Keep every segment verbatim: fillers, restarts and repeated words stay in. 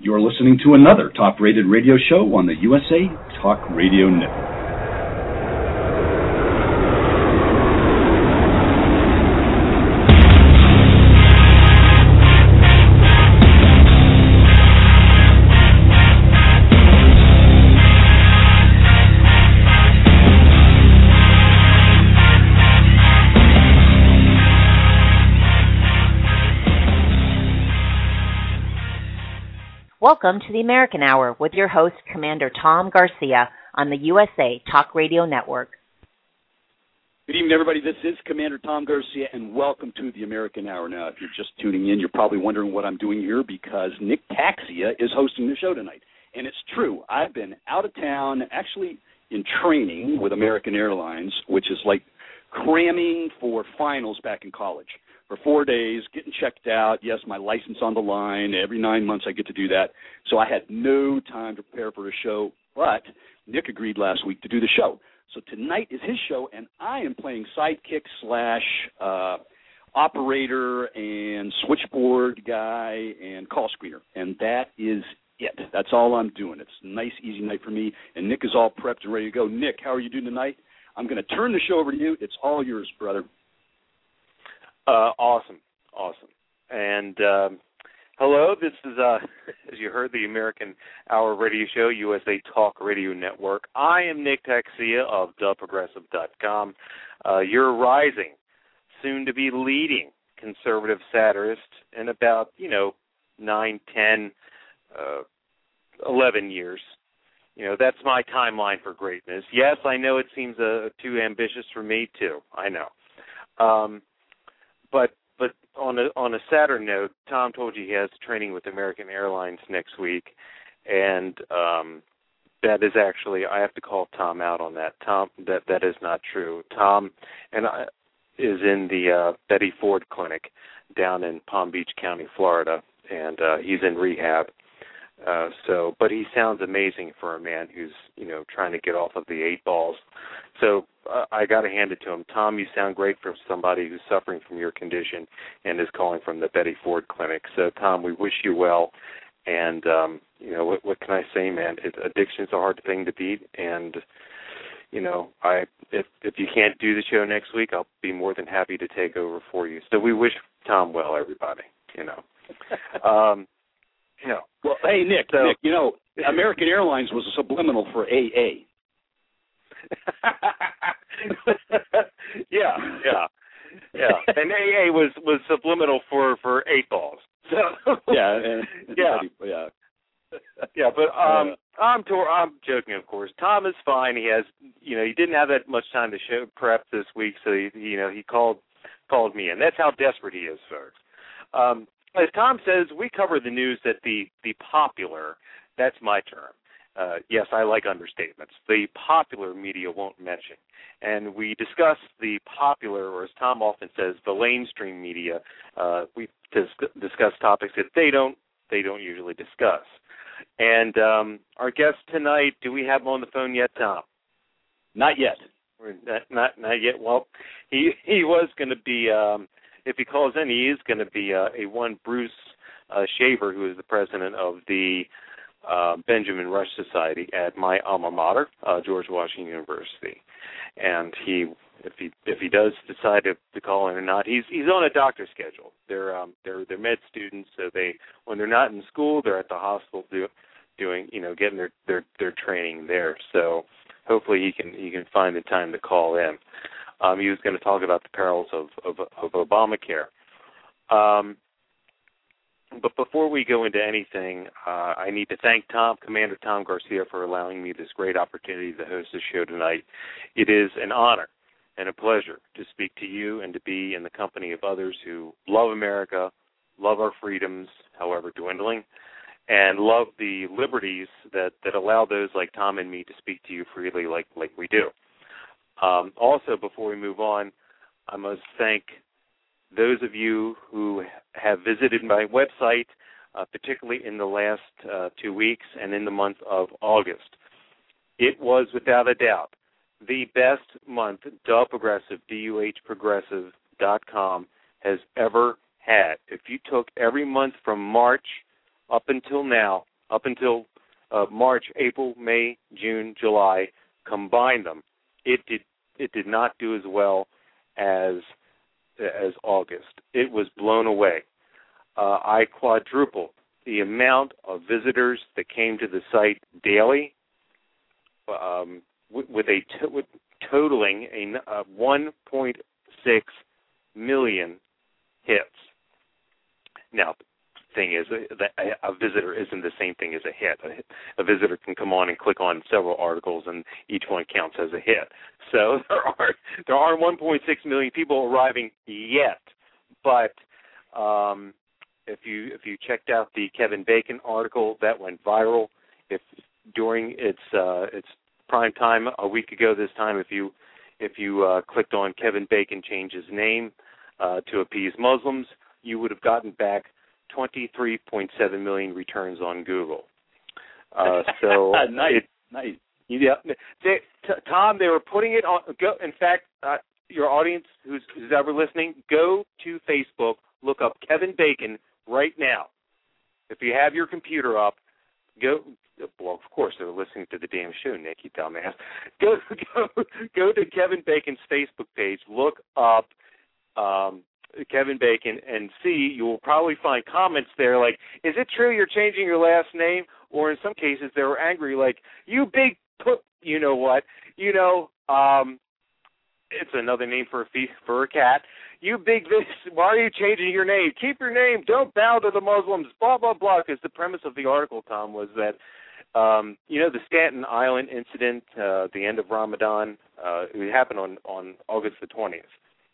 You're listening to another top-rated radio show on the U S A Talk Radio Network. Welcome to the American Hour with your host, Commander Tom Garcia, on the U S A Talk Radio Network. Good evening, everybody. This is Commander Tom Garcia, and welcome to the American Hour. Now, if you're just tuning in, you're probably wondering what I'm doing here because Nick Taxia is hosting the show tonight. And it's true. I've been out of town, actually in training with American Airlines, which is like cramming for finals back in college. For four days, getting checked out. Yes, my license on the line. Every nine months I get to do that. So I had no time to prepare for a show, but Nick agreed last week to do the show. So tonight is his show, and I am playing sidekick slash uh, operator and switchboard guy and call screener, and that is it. That's all I'm doing. It's a nice, easy night for me, and Nick is all prepped and ready to go. Nick, how are you doing tonight? I'm going to turn the show over to you. It's all yours, brother. Uh, awesome, awesome. And um, hello, this is, uh, as you heard, the American Hour radio show, U S A Talk Radio Network. I am Nick Taxia of the progressive dot com. Uh, you're rising, soon to be leading conservative satirist in about, you know, nine, ten, uh, eleven years. You know, that's my timeline for greatness. Yes, I know it seems uh, too ambitious for me, too. I know. Um, But but on a on a sadder note, Tom told you he has training with American Airlines next week, and um, that is actually, I have to call Tom out on that. Tom, that that is not true. Tom and I, is in the uh, Betty Ford Clinic down in Palm Beach County, Florida, and uh, he's in rehab. Uh, so, but he sounds amazing for a man who's, you know, trying to get off of the eight balls. So uh, I got to hand it to him. Tom, you sound great for somebody who's suffering from your condition and is calling from the Betty Ford Clinic. So, Tom, we wish you well. And, um, you know, what, what can I say, man? It, addiction's a hard thing to beat. And, you know, I if if you can't do the show next week, I'll be more than happy to take over for you. So we wish Tom well, everybody, you know. um Yeah. Well, hey, Nick, so, Nick, you know, American Airlines was a subliminal for A A. yeah, yeah, yeah. And A A was, was subliminal for, for eight balls. So yeah, and, yeah, yeah, yeah. But um, uh, I'm to, I'm joking, of course. Tom is fine. He has, you know, he didn't have that much time to show prep this week, so he, you know, he called called me, and that's how desperate he is, folks. Um, As Tom says, we cover the news that the, the popular, that's my term. Uh, yes, I like understatements. The popular media won't mention. And we discuss the popular, or as Tom often says, the mainstream media. Uh, we dis- discuss topics that they don't they don't usually discuss. And um, our guest tonight, do we have him on the phone yet, Tom? Not yet. Not not, not yet. Well, he he was going to be. Um, If he calls in, he is going to be uh, a one Bruce uh, Shaver, who is the president of the uh, Benjamin Rush Society at my alma mater, uh, George Washington University. And he, if he if he does decide to, to call in or not, he's he's on a doctor schedule. They're um, they're they're med students, so they when they're not in school, they're at the hospital do, doing you know getting their, their their training there. So hopefully he can he can find the time to call in. Um, he was going to talk about the perils of, of, of Obamacare. Um, but before we go into anything, uh, I need to thank Tom, Commander Tom Garcia, for allowing me this great opportunity to host the show tonight. It is an honor and a pleasure to speak to you and to be in the company of others who love America, love our freedoms, however dwindling, and love the liberties that, that allow those like Tom and me to speak to you freely like, like we do. Um, also, before we move on, I must thank those of you who have visited my website, uh, particularly in the last uh, two weeks and in the month of August. It was, without a doubt, the best month Duh Progressive, D U H Progressive dot com has ever had. If you took every month from March up until now up until uh, March, April, May, June, July, combine them, it did it did not do as well as as August. It was blown away. Uh, I quadrupled the amount of visitors that came to the site daily, um, with, with a to, with totaling a, a one point six million hits. Now, the thing is, a, a visitor isn't the same thing as a hit. A, a visitor can come on and click on several articles, and each one counts as a hit. So there are there are one point six million people arriving yet, but um, if you if you checked out the Kevin Bacon article that went viral, if during its uh, its prime time a week ago this time, if you if you uh, clicked on Kevin Bacon change his name uh, to appease Muslims, you would have gotten back twenty-three point seven million returns on Google. Uh, so nice, it, nice. Yeah, they, t- Tom, they were putting it on. Go, in fact, uh, your audience who's, who's ever listening, go to Facebook, look up Kevin Bacon right now. If you have your computer up, go. Well, of course, they're listening to the damn show, Nick, you dumbass. Go, go, go to Kevin Bacon's Facebook page. Look up um, Kevin Bacon and see. You will probably find comments there like, "Is it true you're changing your last name?" Or in some cases, they were angry, like, "You big put, you know what? You know, um, it's another name for a fee- for a cat. You big this. Why are you changing your name? Keep your name. Don't bow to the Muslims. Blah blah blah." Because the premise of the article, Tom, was that um, you know the Staten Island incident, uh, the end of Ramadan. Uh, it happened on on August the twentieth.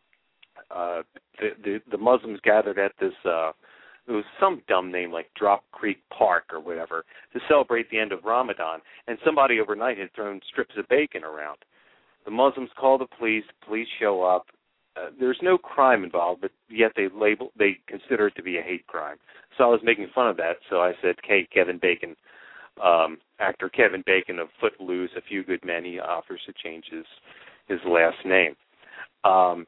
Uh, the, the the Muslims gathered at this. Uh, It was some dumb name like Drop Creek Park or whatever to celebrate the end of Ramadan, and somebody overnight had thrown strips of bacon around. The Muslims call the police. Police show up. Uh, there's no crime involved, but yet they label they consider it to be a hate crime. So I was making fun of that. So I said, "Hey, Kevin Bacon, um, actor Kevin Bacon of Footloose, A Few Good Men, he offers to change his his last name." Um,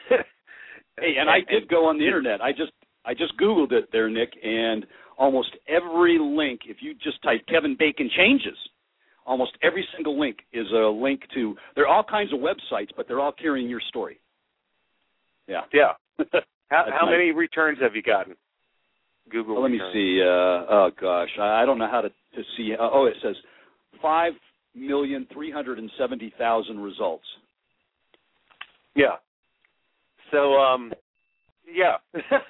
hey, and I did go on the internet. I just I just Googled it there, Nick, and almost every link, if you just type Kevin Bacon changes, almost every single link is a link to, there are all kinds of websites, but they're all carrying your story. Yeah. Yeah. how how nice. many returns have you gotten? Google well, let returns. me see. Uh, oh, gosh. I don't know how to, to see. Uh, oh, it says five million three hundred seventy thousand results. Yeah. So, um... Yeah,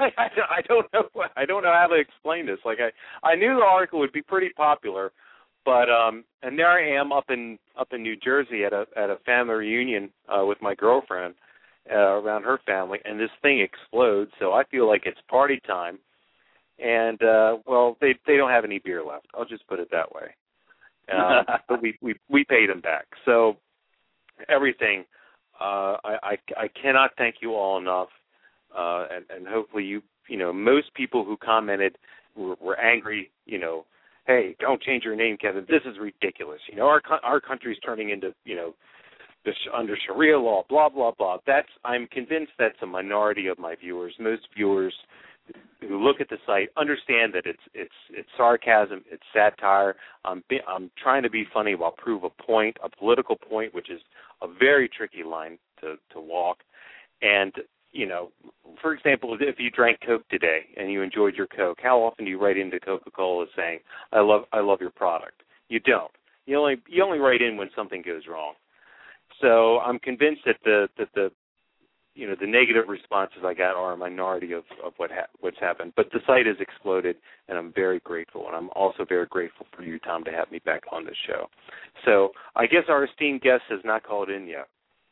I don't know. I don't know how to explain this. Like I, I knew the article would be pretty popular, but um, and there I am up in up in New Jersey at a at a family reunion uh, with my girlfriend uh, around her family, and this thing explodes. So I feel like it's party time, and uh, well, they they don't have any beer left. I'll just put it that way. Uh, but we, we we paid them back. So everything. Uh, I, I I cannot thank you all enough. Uh, and, and hopefully you, you know, most people who commented were, were angry, you know, "Hey, don't change your name, Kevin. This is ridiculous. You know, our our country's turning into, you know, this under Sharia law, blah, blah, blah." That's, I'm convinced that's a minority of my viewers. Most viewers who look at the site understand that it's it's it's sarcasm, it's satire. I'm, be, I'm trying to be funny while prove a point, a political point, which is a very tricky line to, to walk. And you know, for example, if you drank Coke today and you enjoyed your Coke, how often do you write into Coca-Cola saying, "I love, I love your product"? You don't. You only, you only write in when something goes wrong. So I'm convinced that the, that the, you know, the negative responses I got are a minority of, of what ha- what's happened. But the site has exploded, and I'm very grateful. And I'm also very grateful for you, Tom, to have me back on this show. So I guess our esteemed guest has not called in yet.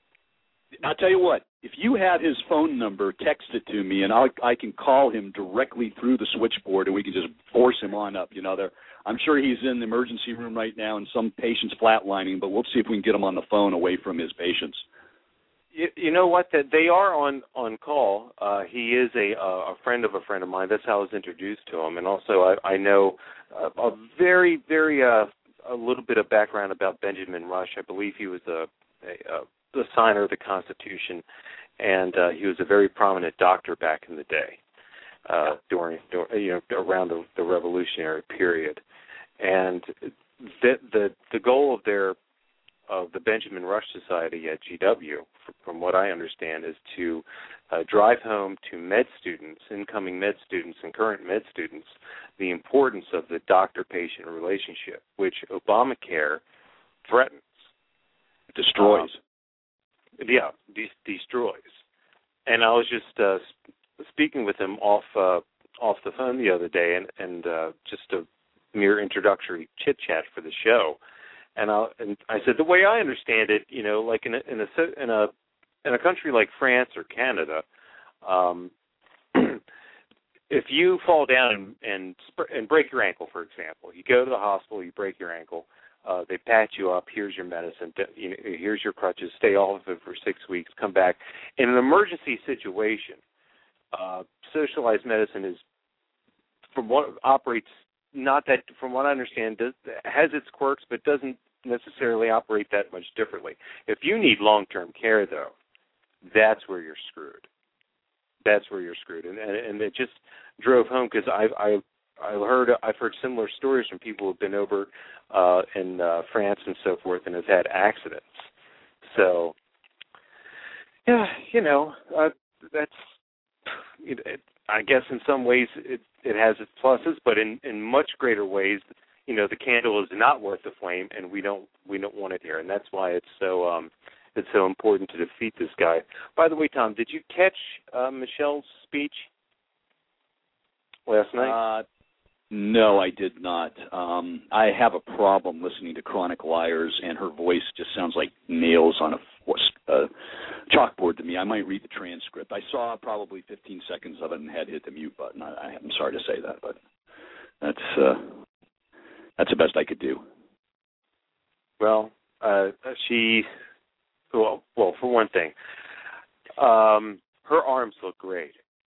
I'll tell you what, if you have his phone number, text it to me, and I'll, I can call him directly through the switchboard, and we can just force him on up. You know, there, I'm sure he's in the emergency room right now, and some patient's flatlining, but we'll see if we can get him on the phone away from his patients. You, you know what? That they are on on call. Uh, he is a a friend of a friend of mine. That's how I was introduced to him, and also I, I know a, a very very uh, a little bit of background about Benjamin Rush. I believe he was a, a, a the signer of the Constitution, and uh, he was a very prominent doctor back in the day, uh, during, during you know around the, the Revolutionary period. And the the the goal of their of the Benjamin Rush Society at G W, from what I understand, is to uh, drive home to med students, incoming med students and current med students, the importance of the doctor-patient relationship, which Obamacare threatens. Destroys. Um, yeah, de- destroys. And I was just uh, speaking with him off uh, off the phone the other day, and, and uh, just a mere introductory chit-chat for the show. And I and I said, the way I understand it, you know, like in a in a in a in a country like France or Canada, um, if you fall down and, and and break your ankle, for example, you go to the hospital, you break your ankle, uh, they patch you up. Here's your medicine. You know, here's your crutches. Stay off of it for six weeks. Come back. In an emergency situation, uh, socialized medicine is from what operates. Not that, from what I understand, does, has its quirks, but doesn't necessarily operate that much differently. If you need long-term care, though, that's where you're screwed. That's where you're screwed, and and, and it just drove home because I've I I heard I've heard similar stories from people who've been over uh, in uh, France and so forth and have had accidents. So, yeah, you know, uh, that's it, it, I guess in some ways it. It has its pluses, but in, in much greater ways, you know, the candle is not worth the flame, and we don't we don't want it here, and that's why it's so um, it's so important to defeat this guy. By the way, Tom, did you catch uh, Michelle's speech last night? Uh, no, I did not. Um, I have a problem listening to Chronic Liars, and her voice just sounds like nails on a uh, chalkboard to me. I might read the transcript. I saw probably fifteen seconds of it and had hit the mute button. I, I'm sorry to say that, but that's uh, that's the best I could do. Well, uh, she, well, well, for one thing, um, her arms look great.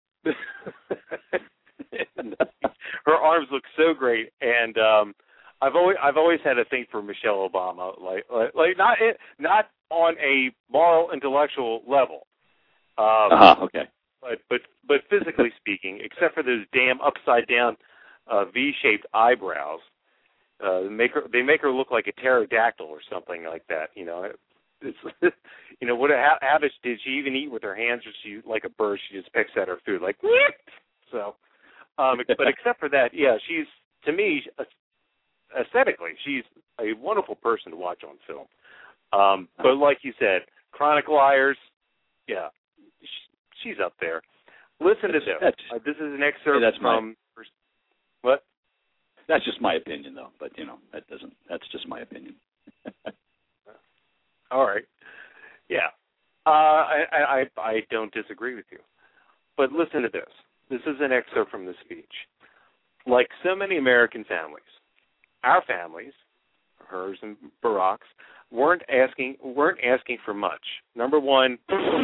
Her arms look so great, and um, I've always I've always had a thing for Michelle Obama, like like, like not not on a moral intellectual level. Um, uh-huh, okay. But but but physically speaking, except for those damn upside down uh, V-shaped eyebrows, uh, they make her they make her look like a pterodactyl or something like that. You know, it's you know what? How, how does did she even eat with her hands, or she like a bird? She just picks at her food like so. Um, but except for that, yeah, she's to me aesthetically, she's a wonderful person to watch on film. Um, but like you said, Chronic Liars, yeah, she's up there. Listen to this. Uh, this is an excerpt yeah, that's from my, what? That's just my opinion, though. But you know, that doesn't. That's just my opinion. All right. Yeah. Uh, I, I I don't disagree with you. But listen to this. This is an excerpt from the speech. Like so many American families, our families, hers and Barack's, weren't asking weren't asking for much. Number one.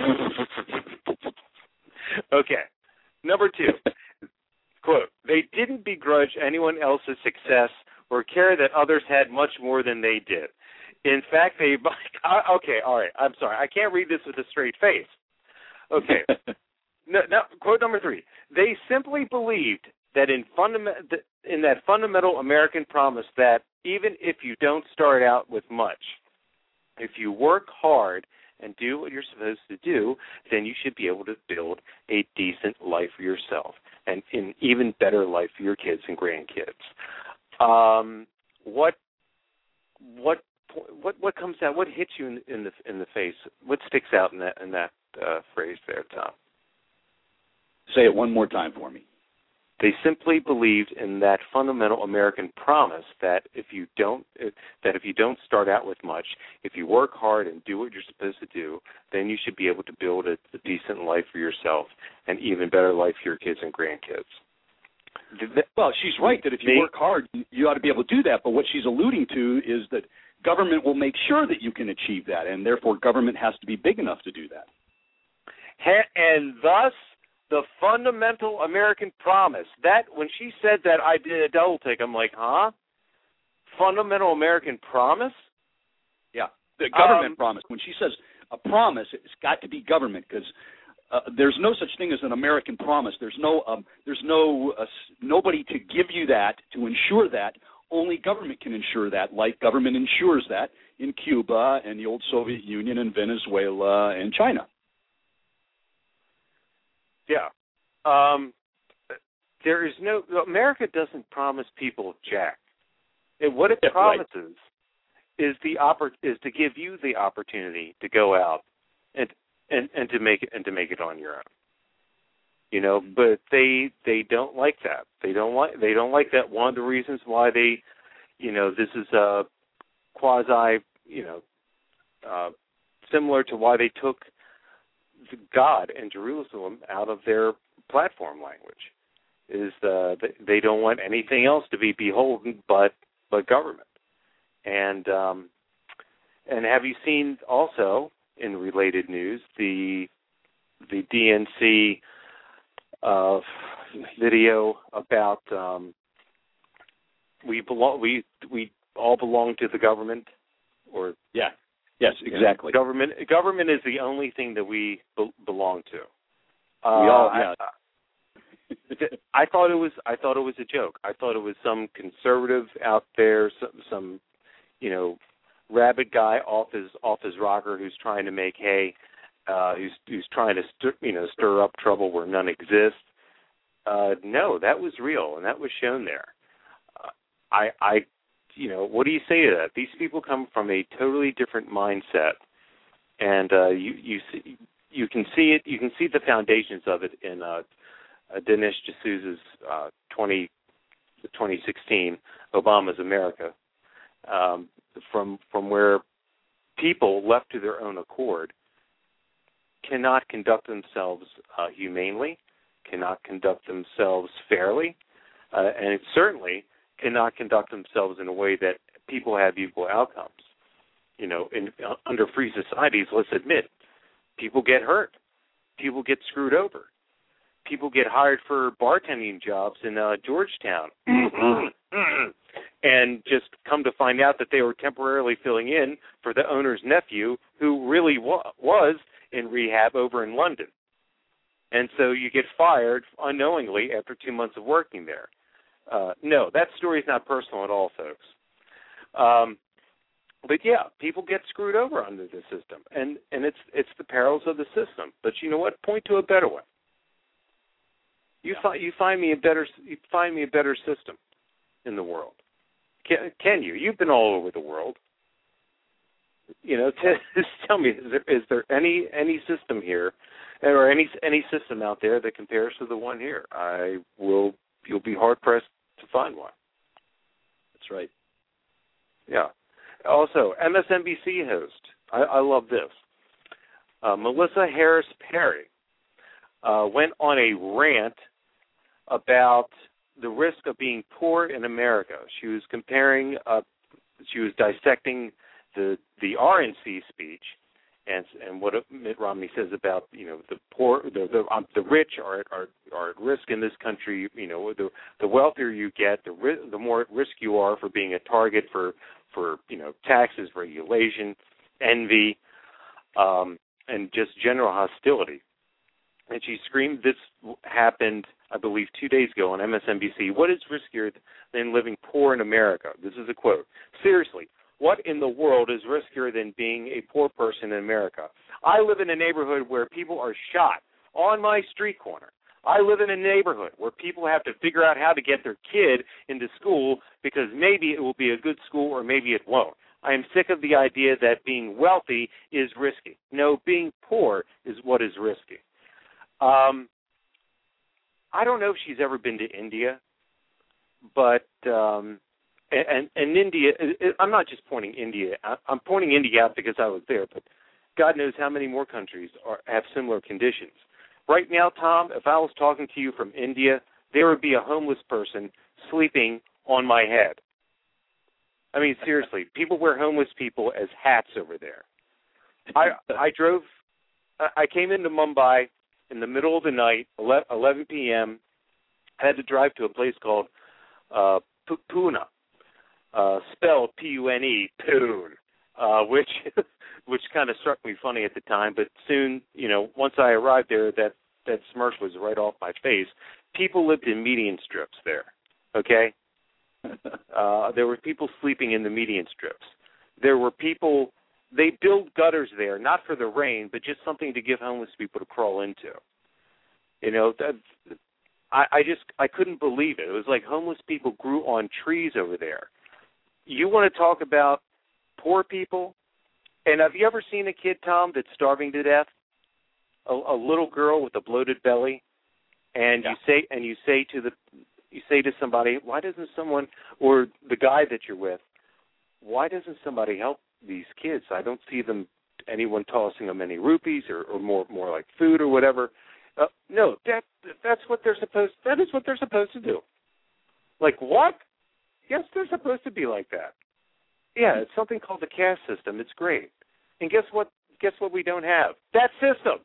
Okay. Number two. Quote, they didn't begrudge anyone else's success or care that others had much more than they did. In fact, they... Okay, all right, I'm sorry. I can't read this with a straight face. Okay. no, no, quote number three. They simply believed that in, fundament, in that fundamental American promise that even if you don't start out with much, if you work hard and do what you're supposed to do, then you should be able to build a decent life for yourself and an even better life for your kids and grandkids. Um, what, what, what, what comes out? What hits you in, in the in the face? What sticks out in that in that uh, phrase there, Tom? Say it one more time for me. They simply believed in that fundamental American promise that if you don't that if you don't start out with much, if you work hard and do what you're supposed to do, then you should be able to build a, a decent life for yourself and even better life for your kids and grandkids. Well, she's right that if you work hard, you ought to be able to do that. But what she's alluding to is that government will make sure that you can achieve that, and therefore government has to be big enough to do that. And thus, the fundamental American promise. That when she said that, I did a double take. I'm like, huh? Fundamental American promise? Yeah, the government um, promise. When she says a promise, it's got to be government because uh, there's no such thing as an American promise. There's no, um, there's no, uh, nobody to give you that to ensure that. only government can ensure that, like government ensures that in Cuba and the old Soviet Union and Venezuela and China. Yeah. Um, there is no, America doesn't promise people jack. And what it promises right. is the oppor- is to give you the opportunity to go out and and, and to make it and to make it on your own. You know, but they they don't like that. They don't like they don't like that. One of the reasons why they, you know, this is a quasi, you know, uh, similar to why they took God and Jerusalem out of their platform language, is uh, they don't want anything else to be beholden but but government. And um, and have you seen also in related news the the D N C uh, video about um, we belong we we all belong to the government, or yeah. Yes, exactly. Government government is the only thing that we be- belong to. Uh, we all, yeah. I, I thought it was. I thought it was a joke. I thought it was some conservative out there, some, some you know, rabid guy off his off his rocker who's trying to make hay, uh, who's who's trying to stir, you know stir up trouble where none exists. Uh, no, that was real, and that was shown there. Uh, I I. You know, what do you say to that? These people come from a totally different mindset, and uh, you you see, you can see it. You can see the foundations of it in uh, uh, Dinesh D'Souza's uh, twenty sixteen Obama's America, um, from from where people left to their own accord cannot conduct themselves uh, humanely, cannot conduct themselves fairly, uh, and it certainly cannot conduct themselves in a way that people have equal outcomes. You know, in uh, under free societies, let's admit, people get hurt, people get screwed over, people get hired for bartending jobs in uh, Georgetown, and just come to find out that they were temporarily filling in for the owner's nephew, who really wa- was in rehab over in London, and so you get fired unknowingly after two months of working there. Uh, no, that story is not personal at all, folks. Um, but yeah, people get screwed over under the system, and, and it's it's the perils of the system. But you know what? Point to a better one. You yeah. find you find me a better you find me a better system in the world. Can, can you? You've been all over the world. You know, t- just tell me, is there, is there any any system here, or any any system out there that compares to the one here? I will. You'll be hard pressed to find one. That's right. Yeah. Also, M S N B C host. I, I love this. Uh, Melissa Harris Perry uh, went on a rant about the risk of being poor in America. She was comparing. Uh, she was dissecting the the R N C speech and and what Mitt Romney says about, you know, the poor, the the, um, the rich are, are are at risk in this country. You know, the the wealthier you get, the ri- the more at risk you are for being a target for for you know taxes, regulation, envy, um, and just general hostility. And she screamed. This happened, I believe, two days ago on M S N B C. What is riskier than living poor in America? This is a quote. Seriously. What in the world is riskier than being a poor person in America? I live in a neighborhood where people are shot on my street corner. I live in a neighborhood where people have to figure out how to get their kid into school because maybe it will be a good school or maybe it won't. I am sick of the idea that being wealthy is risky. No, being poor is what is risky. Um, I don't know if she's ever been to India, but... Um, And, and India, I'm not just pointing India. I'm pointing India out because I was there, but God knows how many more countries are, have similar conditions. Right now, Tom, if I was talking to you from India, there would be a homeless person sleeping on my head. I mean, seriously, people wear homeless people as hats over there. I I drove, I came into Mumbai in the middle of the night, eleven p.m. I had to drive to a place called uh, Pune. Uh, spelled P U N E, Pune, uh, which which kind of struck me funny at the time. But soon, you know, once I arrived there, that, that smirk was right off my face. People lived in median strips there, okay? Uh, there were people sleeping in the median strips. There were people, they build gutters there, not for the rain, but just something to give homeless people to crawl into. You know, that, I, I just, I couldn't believe it. It was like homeless people grew on trees over there. You want to talk about poor people? And have you ever seen a kid, Tom, that's starving to death? A, a little girl with a bloated belly, and yeah. you say, and you say to the, you say to somebody, why doesn't someone, or the guy that you're with, why doesn't somebody help these kids? I don't see them, anyone tossing them any rupees or, or more, more like food or whatever. Uh, no, that that's what they're supposed. That is what they're supposed to do. Like what? Yes, they're supposed to be like that. Yeah, it's something called the caste system. It's great. And guess what? Guess what? We don't have that system.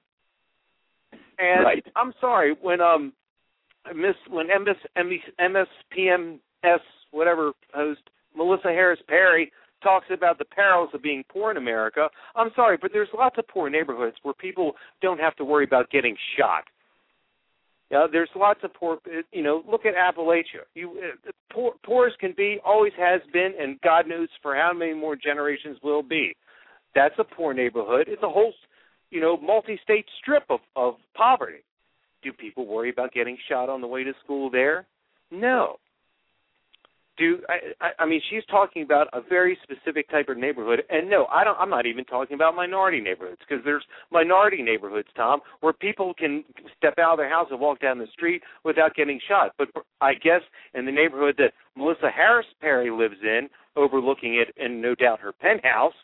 And right. I'm sorry when um, Miss when M S P M S whatever host Melissa Harris Perry talks about the perils of being poor in America. I'm sorry, but there's lots of poor neighborhoods where people don't have to worry about getting shot. Yeah, there's lots of poor. You know, look at Appalachia. You uh, poor, poor as can be, always has been, and God knows for how many more generations will be. That's a poor neighborhood. It's a whole, you know, multi-state strip of, of poverty. Do people worry about getting shot on the way to school there? No. Do I, I mean, she's talking about a very specific type of neighborhood, and no, I don't. I'm not even talking about minority neighborhoods, because there's minority neighborhoods, Tom, where people can step out of their house and walk down the street without getting shot. But I guess in the neighborhood that Melissa Harris Perry lives in, overlooking it, and no doubt her penthouse,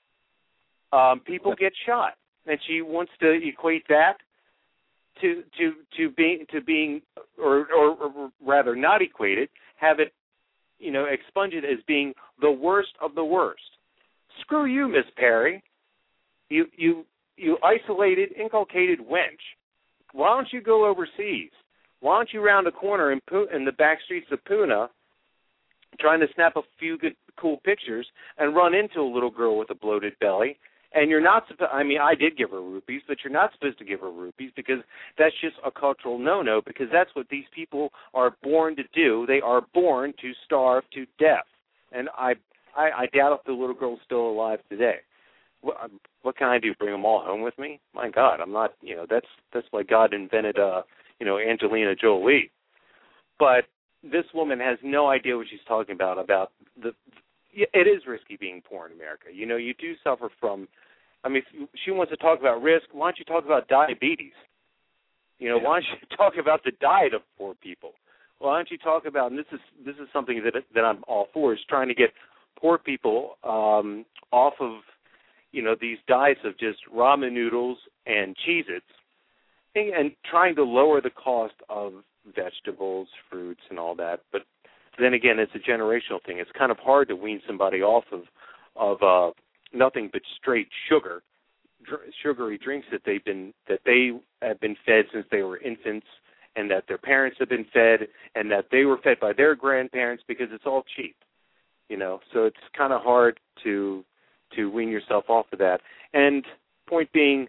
um, people get shot, and she wants to equate that to to to being to being, or, or, or rather, not equate it, have it. You know, expunge it as being the worst of the worst. Screw you, Miss Perry. You you you isolated, inculcated wench. Why don't you go overseas? Why don't you round a corner in, Pu- in the back streets of Pune, trying to snap a few good, cool pictures, and run into a little girl with a bloated belly? And you're not supposed, I mean, I did give her rupees, but you're not supposed to give her rupees because that's just a cultural no-no, because that's what these people are born to do. They are born to starve to death. And I I, I doubt if the little girl's still alive today. What, what can I do, bring them all home with me? My God, I'm not, you know, that's that's why God invented, uh, you know, Angelina Jolie. But this woman has no idea what she's talking about, about the it is risky being poor in America. You know, you do suffer from, I mean, if she wants to talk about risk, why don't you talk about diabetes? You know, yeah. Why don't you talk about the diet of poor people? Why don't you talk about, and this is this is something that that I'm all for, is trying to get poor people um, off of, you know, these diets of just ramen noodles and Cheez-Its, and, and trying to lower the cost of vegetables, fruits, and all that. But then again, it's a generational thing. It's kind of hard to wean somebody off of of uh, nothing but straight sugar, dr- sugary drinks that they've been that they have been fed since they were infants, and that their parents have been fed, and that they were fed by their grandparents, because it's all cheap, you know. So it's kind of hard to to wean yourself off of that. And point being,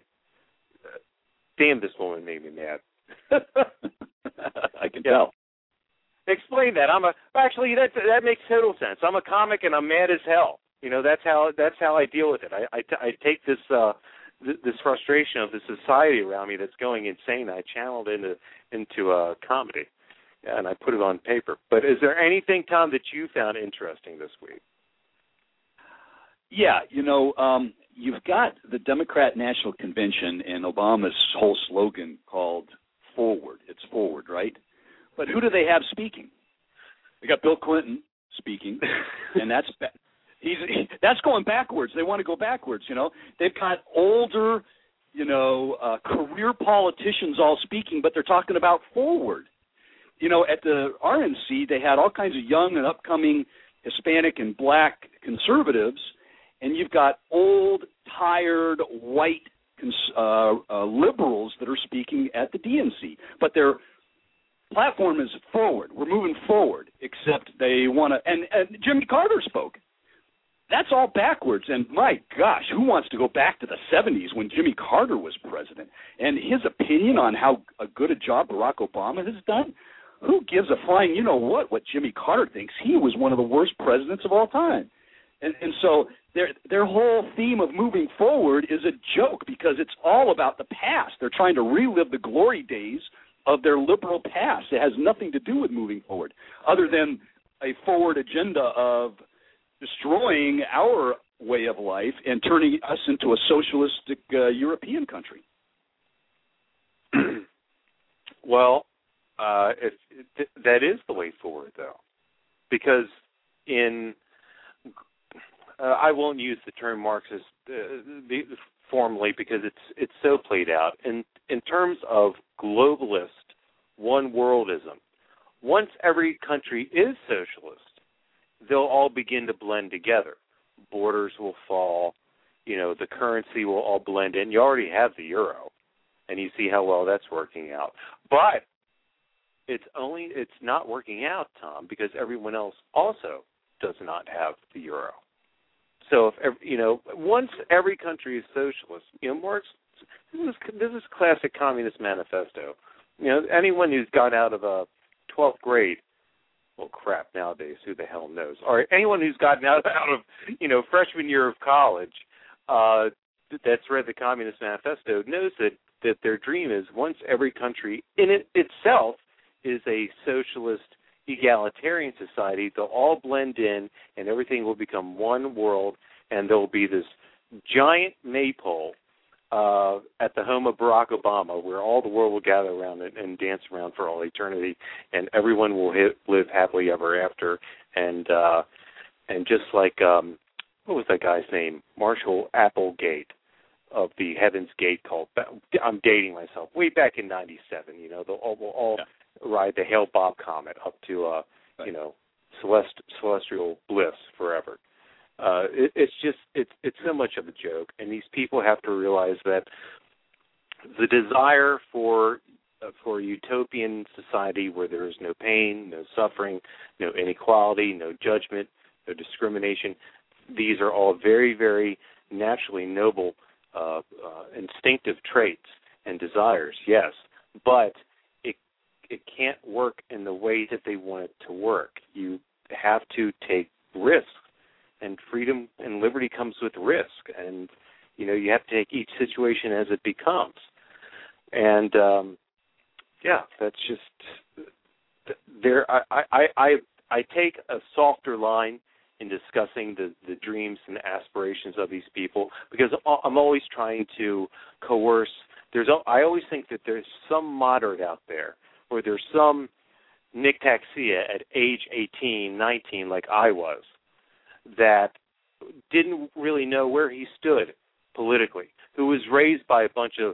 damn, this woman made me mad. I can yeah. tell. Explain that. I'm a actually that that makes total sense. I'm a comic and I'm mad as hell. You know, that's how that's how I deal with it. I I, t- I take this uh, th- this frustration of the society around me that's going insane. I channeled into into uh, comedy, and I put it on paper. But is there anything, Tom, that you found interesting this week? Yeah, you know, um, you've got the Democrat National Convention and Obama's whole slogan called "Forward." It's forward, right? But who do they have speaking? They got Bill Clinton speaking, and that's he's that's going backwards. They want to go backwards. You know, they've got older, you know, uh, career politicians all speaking, but they're talking about forward. You know, at the R N C, they had all kinds of young and upcoming Hispanic and black conservatives, and you've got old, tired, white uh, uh, liberals that are speaking at the D N C, but they're platform is forward. We're moving forward, except they want to, and, and Jimmy Carter spoke. That's all backwards, and my gosh, who wants to go back to the seventies when Jimmy Carter was president? And his opinion on how a good a job Barack Obama has done? who gives a flying you-know-what what Jimmy Carter thinks? He was one of the worst presidents of all time. And, and so their their whole theme of moving forward is a joke because it's all about the past. They're trying to relive the glory days of their liberal past. It has nothing to do with moving forward, other than a forward agenda of destroying our way of life and turning us into a socialistic uh, European country. Well, uh, if, th- that is the way forward, though, because in uh, I won't use the term Marxist uh, the, formally because it's it's so played out. In in terms of globalist one worldism, once every country is socialist, they'll all begin to blend together. Borders will fall, you know, the currency will all blend in. You already have the euro, and you see how well that's working out. But it's only it's not working out, Tom, because everyone else also does not have the euro. So if every, you know, once every country is socialist, you know, Marx, this is this is classic Communist Manifesto. You know, anyone who's got out of a twelfth grade, well, crap, nowadays, who the hell knows? Or anyone who's gotten out, out of, you know, freshman year of college uh, that's read the Communist Manifesto knows that, that their dream is once every country in it itself is a socialist egalitarian society, they'll all blend in and everything will become one world, and there will be this giant maypole Uh, at the home of Barack Obama, where all the world will gather around it and dance around for all eternity, and everyone will hit, live happily ever after. And uh, and just like um, what was that guy's name? Marshall Applegate of the Heaven's Gate cult. I'm dating myself. Way back in ninety-seven, you know, they'll all, we'll all yeah. ride the Hale-Bopp comet up to uh, right. you know, celest- celestial bliss forever. Uh, it, it's just it's it's so much of a joke, and these people have to realize that the desire for uh, for a utopian society where there is no pain, no suffering, no inequality, no judgment, no discrimination, these are all very, very naturally noble, uh, uh, instinctive traits and desires, yes, but it it can't work in the way that they want it to work. You have to take risks. And freedom and liberty comes with risk, and you know you have to take each situation as it becomes. And um, yeah, that's just there. I, I I I take a softer line in discussing the, the dreams and aspirations of these people because I'm always trying to coerce. There's I always think that there's some moderate out there, or there's some Nick Taxia at age eighteen, nineteen, like I was, that didn't really know where he stood politically, who was raised by a bunch of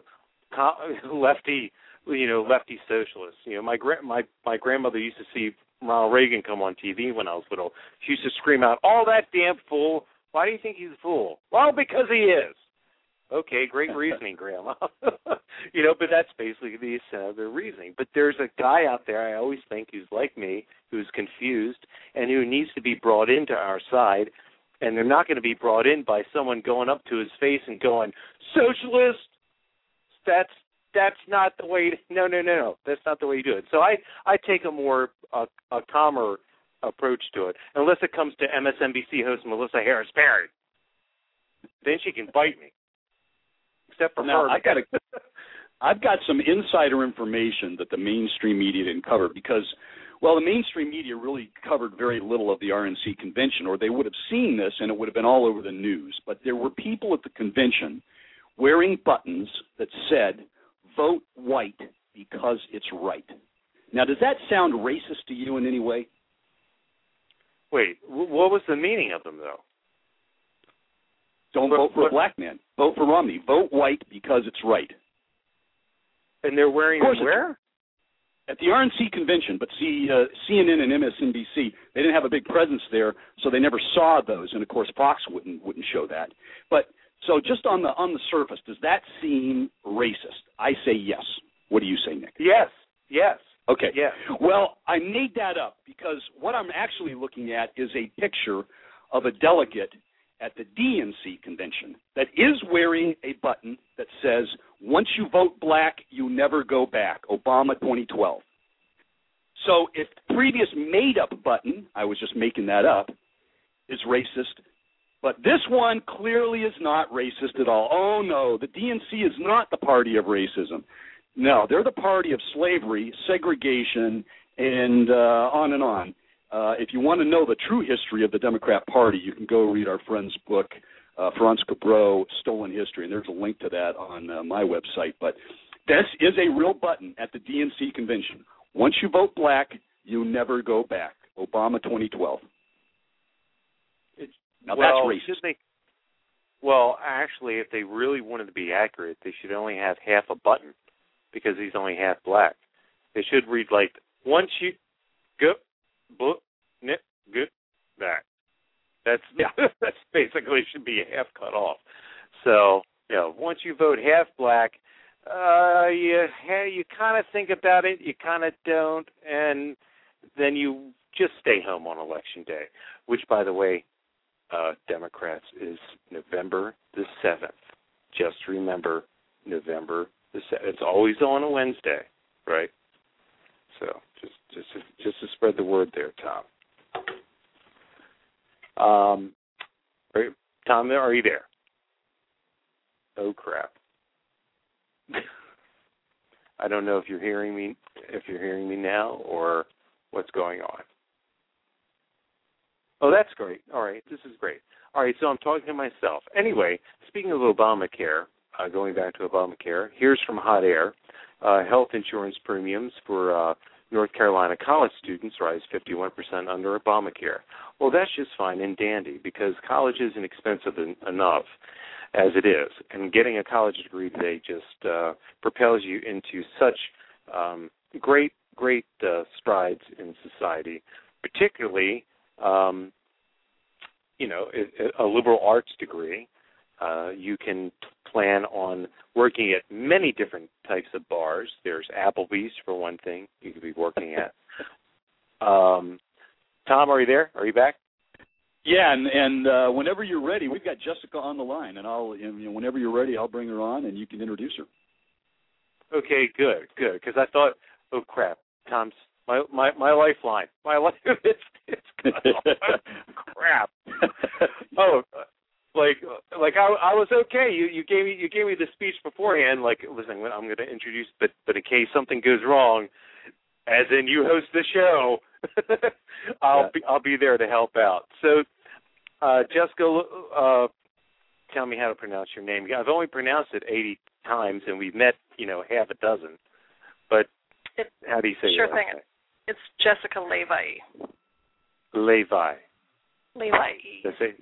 lefty, you know, lefty socialists. You know, my gra- my my grandmother used to see Ronald Reagan come on T V when I was little. She used to scream out, "All that damn fool! Why do you think he's a fool?" Well, because he is. Okay, great reasoning, Grandma. You know, but that's basically the uh, the reasoning. But there's a guy out there I always think who's like me, who's confused, and who needs to be brought into our side, and they're not going to be brought in by someone going up to his face and going, "Socialist, that's that's not the way." To, no, no, no, no, that's not the way you do it. So I, I take a more uh, a calmer approach to it, unless it comes to M S N B C host Melissa Harris Perry. Then she can bite me. Except for now, her. I got a, I've got some insider information that the mainstream media didn't cover because, well, the mainstream media really covered very little of the R N C convention, or they would have seen this and it would have been all over the news. But there were people at the convention wearing buttons that said, "Vote white because it's right." Now, does that sound racist to you in any way? Wait, what was the meaning of them, though? Don't vote for a black man. Vote for Romney. Vote white because it's right. And they're wearing them where? At the R N C convention, but see, uh, C N N and M S N B C, they didn't have a big presence there, so they never saw those, and of course Fox wouldn't wouldn't show that. But so just on the on the surface, does that seem racist? I say yes. What do you say, Nick? Yes. Yes. Okay. Yes. Well, I made that up because what I'm actually looking at is a picture of a delegate at the D N C convention that is wearing a button that says, "Once you vote black, you never go back, Obama twenty twelve. So if the previous made-up button, I was just making that up, is racist, but this one clearly is not racist at all. Oh, no, the D N C is not the party of racism. No, they're the party of slavery, segregation, and uh, on and on. Uh, if you want to know the true history of the Democrat Party, you can go read our friend's book, uh, Franz Cabro, Stolen History, and there's a link to that on uh, my website. But this is a real button at the D N C convention. Once you vote black, you never go back. Obama twenty twelve. It's, now well, that's racist. They, well, actually, if they really wanted to be accurate, they should only have half a button because he's only half black. They should read like, once you go, book, nip, good, back. That's yeah. That's basically should be a half cut off. So, you know, once you vote half black, uh, you you kind of think about it, you kind of don't, and then you just stay home on Election Day, which, by the way, uh, Democrats, is November the seventh. Just remember, November the seventh. It's always on a Wednesday, right? So just just just to spread the word there, Tom. Um, are you, Tom, are you there? Oh crap! I don't know if you're hearing me. If you're hearing me now, or what's going on? Oh, that's great. All right, this is great. All right, so I'm talking to myself. Anyway, speaking of Obamacare, uh, going back to Obamacare, here's from Hot Air. Uh, health insurance premiums for uh, North Carolina college students rise fifty-one percent under Obamacare. Well, that's just fine and dandy because college isn't expensive en- enough as it is. And getting a college degree today just uh, propels you into such um, great, great uh, strides in society, particularly, um, you know, a, a liberal arts degree. Uh, you can plan on working at many different types of bars. There's Applebee's, for one thing, you could be working at. Um, Tom, are you there? Are you back? Yeah, and, and uh, whenever you're ready, we've got Jessica on the line, and I'll, you know, whenever you're ready, I'll bring her on, and you can introduce her. Okay, good, good, because I thought, oh, crap, Tom's, my my, my lifeline, my life, it's, it's cut off. Crap. Oh, Like, like I, I was okay. You, you gave me, you gave me the speech beforehand. Like, listen, I'm going to introduce, but, but in case something goes wrong, as in you host the show, I'll yeah. be, I'll be there to help out. So, uh, Jessica, uh, tell me how to pronounce your name. I've only pronounced it eighty times, and we've met, you know, half a dozen. But it, how do you say sure it? Sure thing. It's Jessica Levi. Levi. Levi. That's it.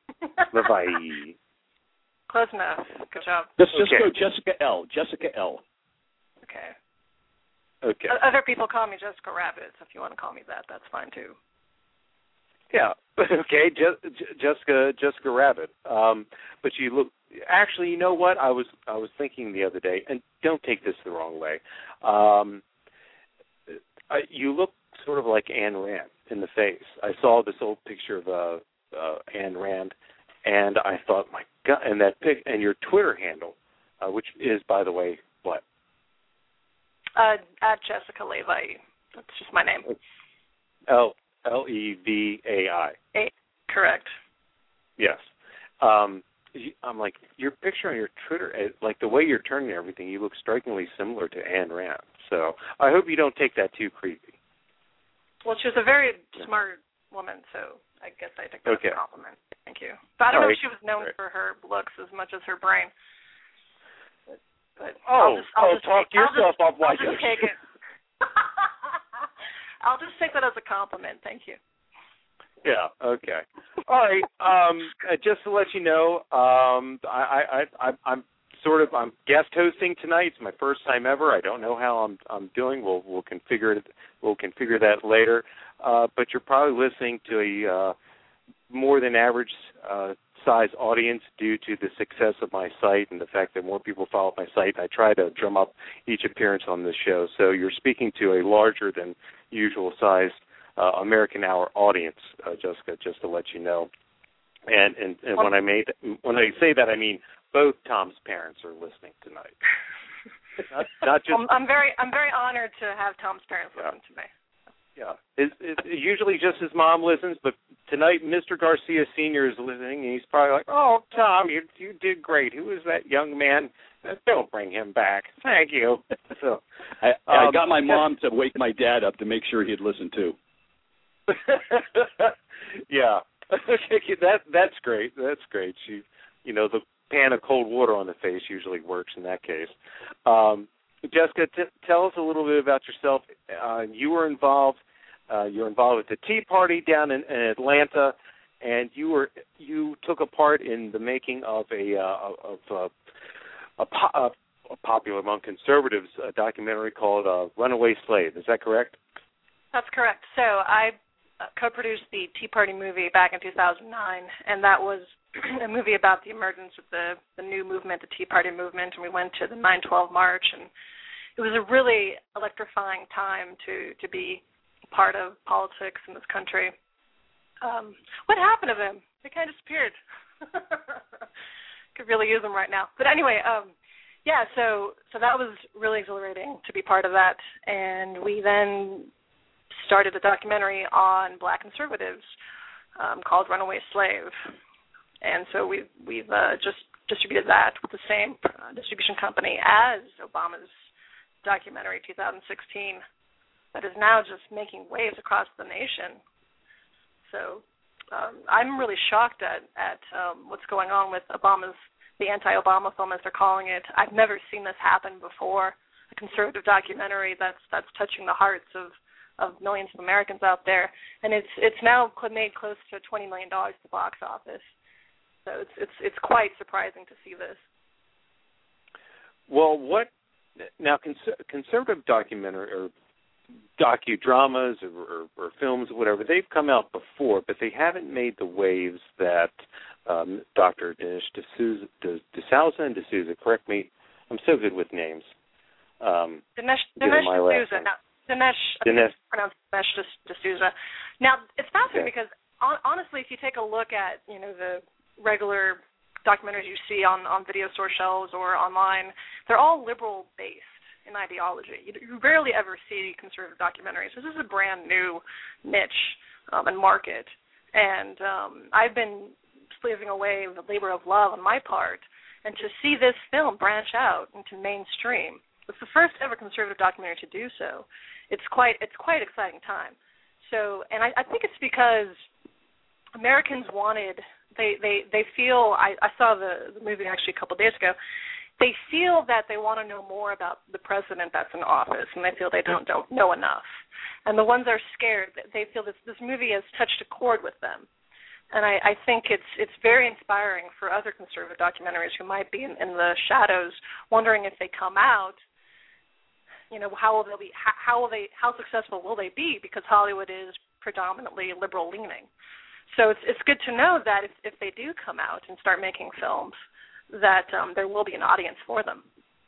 Levi. Close enough. Good job. Let's just okay. go Jessica L. Jessica L. Okay. Okay. Other people call me Jessica Rabbit, so if you want to call me that, that's fine too. Yeah. Okay. Je- Je- Jessica Jessica Rabbit. Um, but you look. Actually, you know what? I was I was thinking the other day, and don't take this the wrong way. Um, I, you look sort of like Ayn Rand in the face. I saw this old picture of uh, uh, Ayn Rand, and I thought, my God, and that pic, and your Twitter handle, uh, which is, by the way, what? Uh, at Jessica Levi. That's just my name. L L E V A I. A, correct. Yes. Um, I'm like, your picture on your Twitter, like the way you're turning everything, you look strikingly similar to Ayn Rand. So I hope you don't take that too creepy. Well, she was a very smart woman, so I guess I think that's okay. a compliment. Thank you. But I don't All know right. if she was known right. for her looks as much as her brain. But, but oh, I'll just, I'll oh, just talk take, yourself I'll just, off like I'll just take it. I'll just take that as a compliment. Thank you. Yeah. Okay. All right. Um, uh, just to let you know, um, I, I, I, I'm sort of I'm guest hosting tonight. It's my first time ever. I don't know how I'm I'm doing. We'll we'll configure it. We'll configure that later. Uh, but you're probably listening to a uh, more than average uh, size audience due to the success of my site and the fact that more people follow my site. I try to drum up each appearance on this show. So you're speaking to a larger than usual size uh, American Hour audience, uh, Jessica. Just to let you know. And and, and when I made when I say that, I mean both Tom's parents are listening tonight. not, not just. I'm, I'm very I'm very honored to have Tom's parents yeah. listen to me. Yeah. It's, it's usually just his mom listens, but tonight Mister Garcia Senior is listening, and he's probably like, "Oh, Tom, you you did great. Who is that young man? Don't bring him back. Thank you." So I, I um, got my mom to wake my dad up to make sure he'd listen too. Yeah. that that's great. That's great. She, you know, the pan of cold water on the face usually works in that case. Um, Jessica, t- tell us a little bit about yourself. Uh, you were involved. Uh, you're involved with the Tea Party down in, in Atlanta, and you were you took a part in the making of a uh, of uh, a, po- a popular among conservatives a documentary called uh, "Runaway Slave." Is that correct? That's correct. So I co-produced the Tea Party movie back in two thousand nine, and that was a movie about the emergence of the, the new movement, the Tea Party movement, and we went to the nine twelve March, and it was a really electrifying time to, to be part of politics in this country. Um, what happened to them? They kind of disappeared. Could really use them right now. But anyway, um, yeah, so so that was really exhilarating to be part of that, and we then started a documentary on black conservatives um, called Runaway Slave. And so we've, we've uh, just distributed that with the same uh, distribution company as Obama's documentary two thousand sixteen that is now just making waves across the nation. So um, I'm really shocked at, at um, what's going on with Obama's, the anti-Obama film as they're calling it. I've never seen this happen before, a conservative documentary that's that's touching the hearts of of millions of Americans out there, and it's it's now made close to twenty million dollars at the box office. So it's it's it's quite surprising to see this. Well, what now? Cons- conservative documentary or docudramas or, or, or films, or whatever, they've come out before, but they haven't made the waves that um, Doctor Dinesh D'Souza, D'Souza and D'Souza. Correct me, I'm so good with names. Um, Dinesh Dinesh D'Souza. Now, Dinesh, Dinesh. pronounced Dinesh D'Souza. Now, it's fascinating okay. because on, honestly, if you take a look at you know the regular documentaries you see on, on video store shelves or online, they're all liberal based in ideology. You, you rarely ever see conservative documentaries. This is a brand new niche um, and market, and um, I've been slaving away the labor of love on my part, and to see this film branch out into mainstream. It's the first ever conservative documentary to do so. It's quite it's quite an exciting time. So, and I, I think it's because Americans wanted they they, they feel I, I saw the, the movie actually a couple of days ago. They feel that they want to know more about the president that's in office, and they feel they don't don't know enough. And the ones that are scared, they feel this this movie has touched a chord with them. And I, I think it's it's very inspiring for other conservative documentaries who might be in, in the shadows, wondering if they come out. You know, how will they be? How, how will they? How successful will they be? Because Hollywood is predominantly liberal leaning. So it's it's good to know that if, if they do come out and start making films, that um, there will be an audience for them.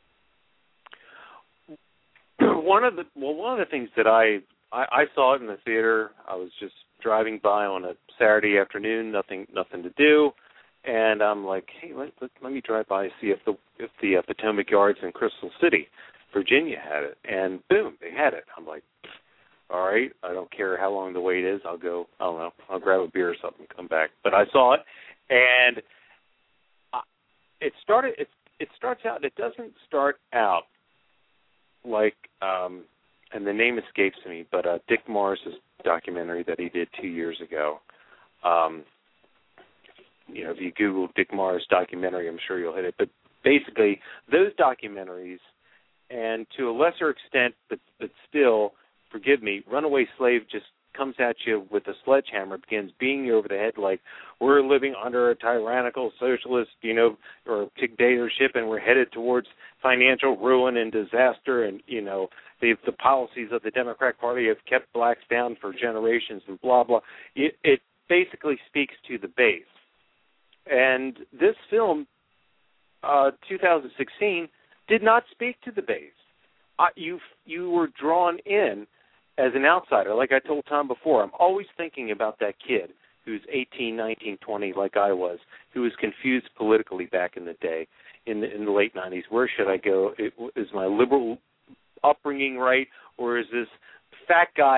One of the well, one of the things that I, I I saw it in the theater. I was just driving by on a Saturday afternoon, nothing nothing to do, and I'm like, hey, let let, let me drive by and see if the if the uh, Potomac Yards in Crystal City, Virginia had it, and boom, they had it. I'm like, all right, I don't care how long the wait is. I'll go, I don't know, I'll grab a beer or something and come back. But I saw it, and I, it started, it, it starts out, it doesn't start out like, um, and the name escapes me, but uh, Dick Morris's documentary that he did two years ago. Um, you know, if you Google Dick Morris documentary, I'm sure you'll hit it. But basically, those documentaries, and to a lesser extent, but but still, forgive me, Runaway Slave just comes at you with a sledgehammer, begins beating you over the head like we're living under a tyrannical socialist, you know, or dictatorship, and we're headed towards financial ruin and disaster, and, you know, the, the policies of the Democratic Party have kept blacks down for generations and blah, blah. It, it basically speaks to the base. And this film, uh, two thousand sixteen, did not speak to the base. Uh, you you were drawn in as an outsider. Like I told Tom before, I'm always thinking about that kid who's eighteen, nineteen, twenty, like I was, who was confused politically back in the day, in the, in the late nineties. Where should I go? Is my liberal upbringing right, or is this fat guy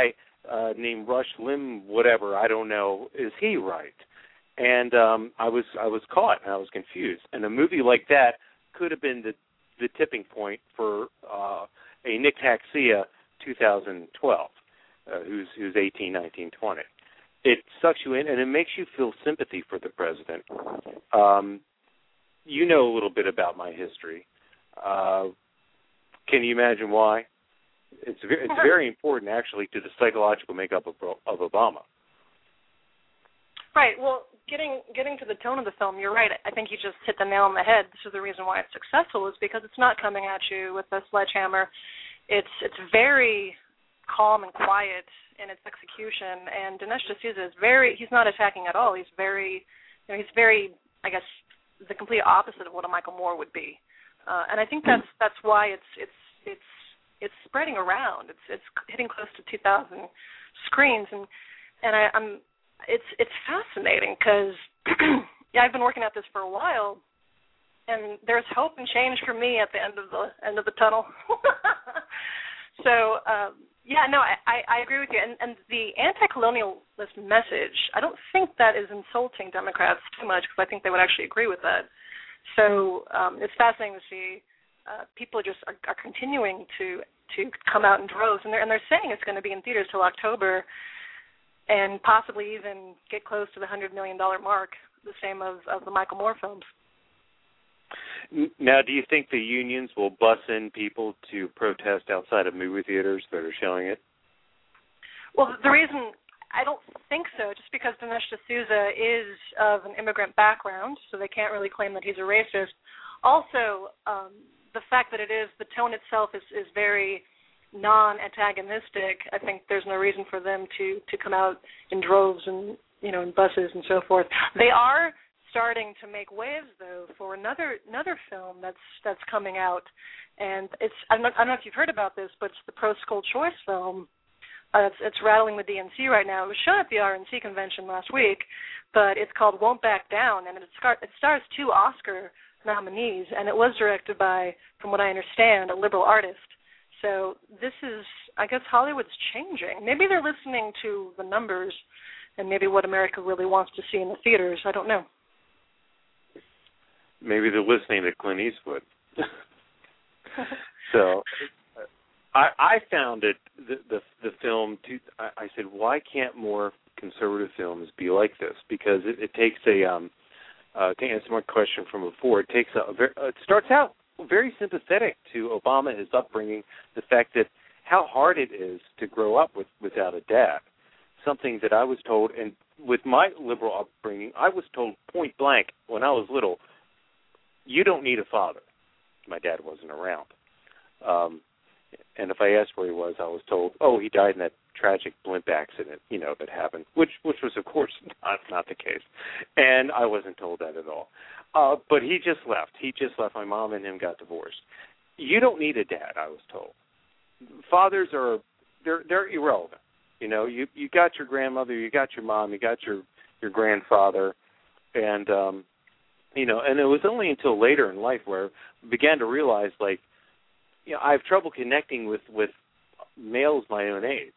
uh, named Rush Lim, whatever, I don't know, is he right? And um, I was I was caught and I was confused. And a movie like that could have been the the tipping point for uh, a Nick Taxia two thousand twelve, uh, who's who's eighteen, nineteen, twenty. It sucks you in, and it makes you feel sympathy for the president. Um, you know a little bit about my history. Uh, can you imagine why? It's very, it's very important, actually, to the psychological makeup of, of Obama. Right. Well, getting getting to the tone of the film, you're right. I think you just hit the nail on the head. This is the reason why it's successful, is because it's not coming at you with a sledgehammer. It's it's very calm and quiet in its execution. And Dinesh D'Souza is very, he's not attacking at all. He's very, you know, he's very, I guess, the complete opposite of what a Michael Moore would be. Uh, and I think that's that's why it's it's it's it's spreading around. It's it's hitting close to two thousand screens, and and I, I'm it's it's fascinating because yeah, I've been working at this for a while, and there's hope and change for me at the end of the end of the tunnel. so um, yeah, no, I, I, I agree with you. And, and the anti-colonialist message, I don't think that is insulting Democrats too much, because I think they would actually agree with that. So um, it's fascinating to see uh, people just are, are continuing to to come out in droves, and they're and they're saying it's going to be in theaters till October, and possibly even get close to the hundred million dollar mark, the same of, of the Michael Moore films. Now, do you think the unions will bus in people to protest outside of movie theaters that are showing it? Well, the reason I don't think so, just because Dinesh D'Souza is of an immigrant background, so they can't really claim that he's a racist. Also, um, the fact that it is, the tone itself is, is very non-antagonistic. I think there's no reason for them to, to come out in droves and, you know, in buses and so forth. They are starting to make waves, though, for another another film that's that's coming out, and it's I don't, I don't know if you've heard about this, but it's the pro-school choice film. Uh, it's, it's rattling the D N C right now. It was shown at the R N C convention last week, but it's called Won't Back Down, and it, scar- it stars two Oscar nominees, and it was directed by, from what I understand, a liberal artist. So this is, I guess, Hollywood's changing. Maybe they're listening to the numbers and maybe what America really wants to see in the theaters. I don't know. Maybe they're listening to Clint Eastwood. so I, I found it, the, the, the film, to, I, I said, why can't more conservative films be like this? Because it, it takes a, um, uh, to answer my question from before, it takes a, a very, it starts out very sympathetic to Obama, his upbringing, the fact that how hard it is to grow up with without a dad. Something that I was told, and with my liberal upbringing, I was told point blank when I was little, you don't need a father. My dad wasn't around. Um, and if I asked where he was, I was told, oh, he died in that tragic blimp accident, you know, that happened, which which was, of course, not, not the case. And I wasn't told that at all. Uh, but he just left. He just left. My mom and him got divorced. You don't need a dad, I was told. Fathers are, they're they're irrelevant. You know, you, you got your grandmother, you got your mom, you got your, your grandfather, and, um, you know, and it was only until later in life where I began to realize, like, you know, I have trouble connecting with, with males my own age.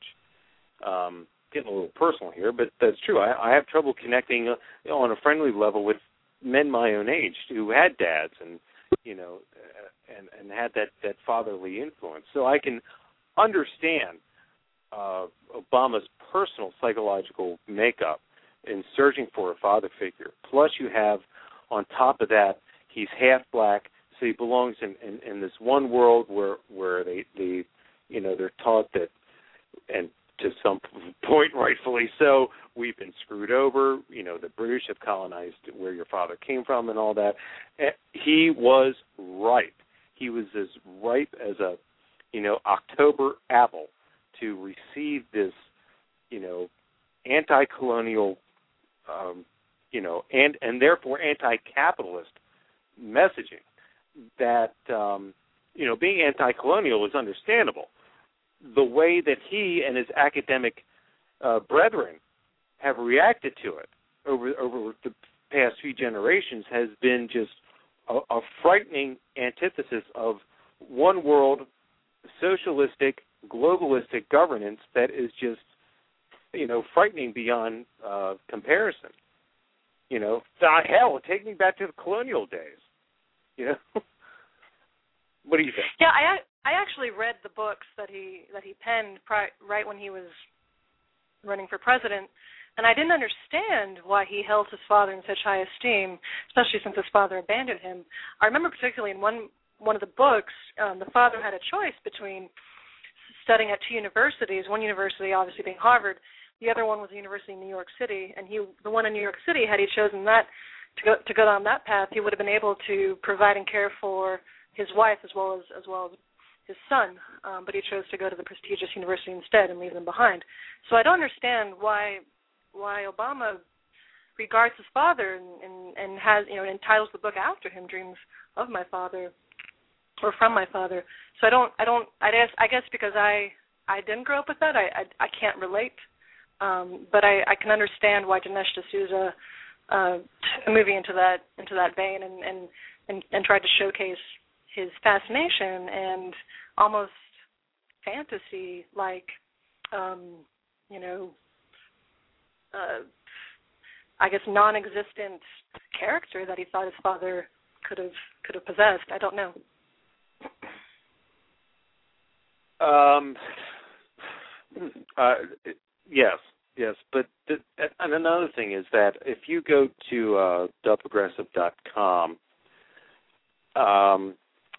Um, getting a little personal here, but that's true. I, I have trouble connecting uh, you know, on a friendly level with men my own age who had dads and, you know, uh, and, and had that, that fatherly influence. So I can understand uh, Obama's personal psychological makeup in searching for a father figure. Plus you have, on top of that, he's half black, so he belongs in, in, in this one world where where they, they, you know, they're taught that, and to some point rightfully so, we've been screwed over. You know, the British have colonized where your father came from and all that. He was ripe. He was as ripe as a, you know, October apple to receive this, you know, anti-colonial, um, you know, and, and therefore anti-capitalist messaging that, um, you know, being anti-colonial is understandable. The way that he and his academic uh, brethren have reacted to it over over the past few generations has been just a, a frightening antithesis of one world socialistic, globalistic governance that is just you know, frightening beyond uh, comparison. You know, ah, hell, take me back to the colonial days. You know, what do you think? Yeah, I I actually read the books that he that he penned pri- right when he was running for president, and I didn't understand why he held his father in such high esteem, especially since his father abandoned him. I remember particularly in one one of the books, um, the father had a choice between studying at two universities. One university, obviously, being Harvard. The other one was the University in New York City, and he, the one in New York City, had he chosen that to go to go down that path, he would have been able to provide and care for his wife as well as as well as his son. Um, but he chose to go to the prestigious university instead and leave them behind. So I don't understand why why Obama regards his father and, and, and has you know entitles the book after him, Dreams of My Father, or From My Father. So I don't I don't I guess I guess because I I didn't grow up with that, I I, I can't relate. Um, but I, I can understand why Dinesh D'Souza uh, took the movie into that into that vein and, and, and, and tried to showcase his fascination and almost fantasy, like um, you know, uh, I guess non-existent character that he thought his father could have could have possessed. I don't know. Um. Uh. Yes. Yes, but the, and another thing is that if you go to uh, the progressive dot com um,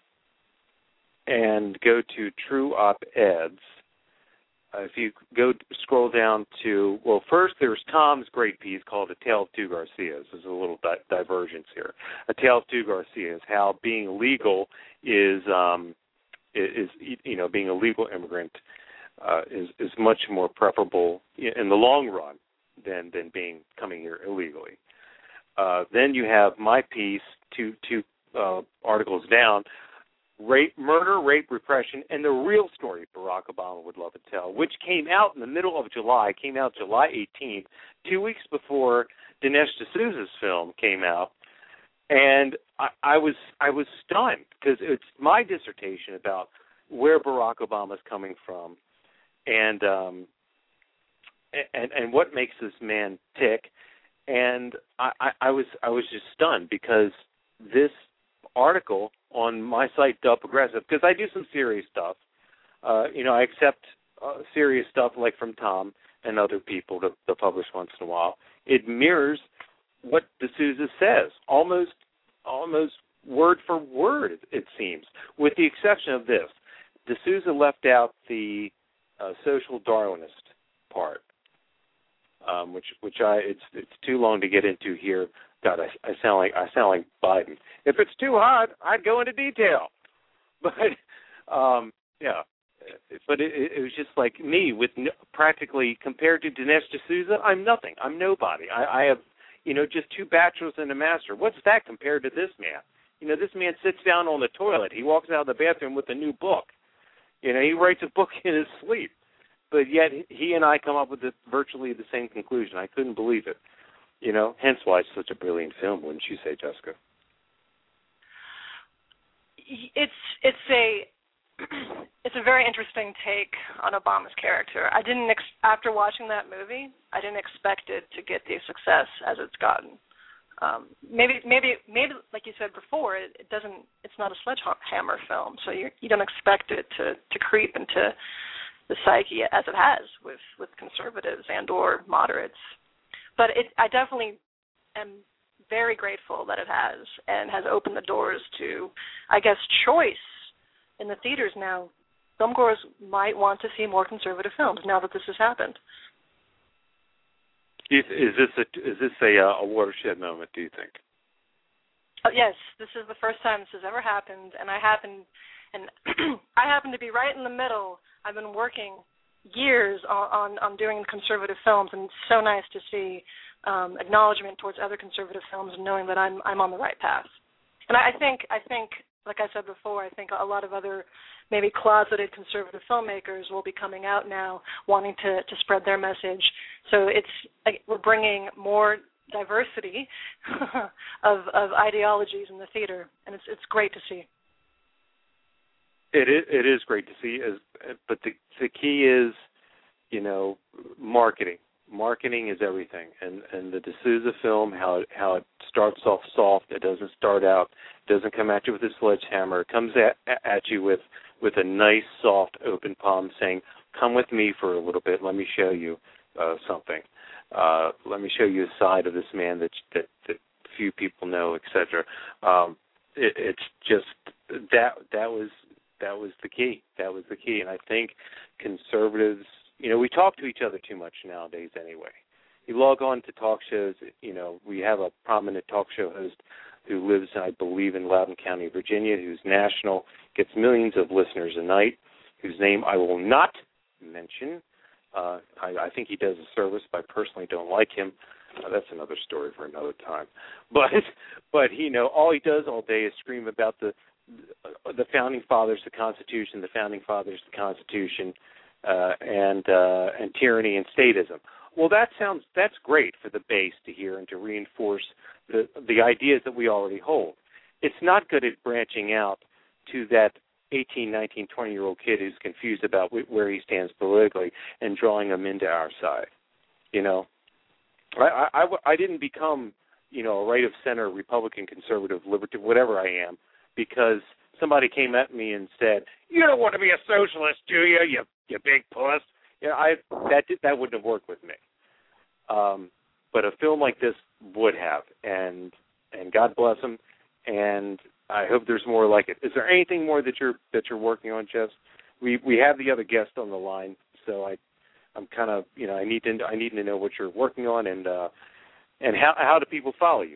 and go to True Op-Eds, uh, if you go scroll down to, well, first there's Tom's great piece called A Tale of Two Garcias. There's a little di- divergence here. A Tale of Two Garcias, how being legal is, um, is, you know, being a legal immigrant Uh, is is much more preferable in the long run than than being coming here illegally. Uh, then you have my piece, two two uh, articles down, rape, murder, rape, repression, and the real story Barack Obama would love to tell, which came out in the middle of July. Came out July eighteenth, two weeks before Dinesh D'Souza's film came out, and I, I was I was stunned because it's my dissertation about where Barack Obama's coming from. And um, and and what makes this man tick? And I, I, I was I was just stunned because this article on my site, The Progressive, because I do some serious stuff. Uh, you know, I accept uh, serious stuff like from Tom and other people to, to publish once in a while. It mirrors what D'Souza says, almost almost word for word, it, it seems, with the exception of this. D'Souza left out the Uh, social Darwinist part, um, which which I it's it's too long to get into here. God, I, I sound like I sound like Biden. If it's too hard, I'd go into detail. But um, yeah, but it, it was just like me with no, practically compared to Dinesh D'Souza, I'm nothing. I'm nobody. I, I have you know just two bachelors and a master. What's that compared to this man? You know, this man sits down on the toilet. He walks out of the bathroom with a new book. You know, he writes a book in his sleep, but yet he and I come up with the, virtually the same conclusion. I couldn't believe it. You know, hence why it's such a brilliant film, wouldn't you say, Jessica? It's it's a it's a very interesting take on Obama's character. I didn't ex- after watching that movie, I didn't expect it to get the success as it's gotten. Um, maybe, maybe, maybe, like you said before, it, it doesn't. It's not a sledgehammer film, so you you don't expect it to, to creep into the psyche as it has with, with conservatives and or moderates. But it, I definitely am very grateful that it has and has opened the doors to, I guess, choice in the theaters now. Filmgoers might want to see more conservative films now that this has happened. Is, is this a is this a, a watershed moment, do you think? Oh, yes, this is the first time this has ever happened, and I happen, and I happen to be right in the middle. I've been working years on, on, on doing conservative films, and it's so nice to see um, acknowledgement towards other conservative films, and knowing that I'm I'm on the right path. And I, I think I think, like I said before, I think a lot of other maybe closeted conservative filmmakers will be coming out now, wanting to, to spread their message. So it's like, we're bringing more diversity of of ideologies in the theater, and it's it's great to see. It is it is great to see, as but the the key is, you know, marketing. Marketing is everything, and and the D'Souza film, how it, how it starts off soft, it doesn't start out, doesn't come at you with a sledgehammer. It comes at at you with with a nice, soft, open palm, saying, "Come with me for a little bit. Let me show you uh, something. Uh, let me show you a side of this man that that, that few people know, et cetera" Um, it, it's just that that was that was the key. That was the key, and I think conservatives. You know, we talk to each other too much nowadays anyway. You log on to talk shows, you know, we have a prominent talk show host who lives, I believe, in Loudoun County, Virginia, who's national, gets millions of listeners a night, whose name I will not mention. Uh, I, I think he does a service, but I personally don't like him. Uh, that's another story for another time. But, but you know, all he does all day is scream about the the Founding Fathers, the Constitution, the Founding Fathers, the Constitution, Uh, and uh, and tyranny and statism. Well, that sounds that's great for the base to hear and to reinforce the the ideas that we already hold. It's not good at branching out to that eighteen, nineteen, twenty-year-old kid who's confused about wh- where he stands politically and drawing them into our side. You know, I, I, I didn't become, you know, a right-of-center Republican, conservative, libertarian, whatever I am, because somebody came at me and said, "You don't want to be a socialist, do you, you, you big puss?" You know, I that that wouldn't have worked with me. Um, but a film like this would have, and and God bless him. And I hope there's more like it. Is there anything more that you're that you're working on, Jess? We we have the other guest on the line, so I I'm kind of you know I need to I need to know what you're working on, and uh, and how how do people follow you?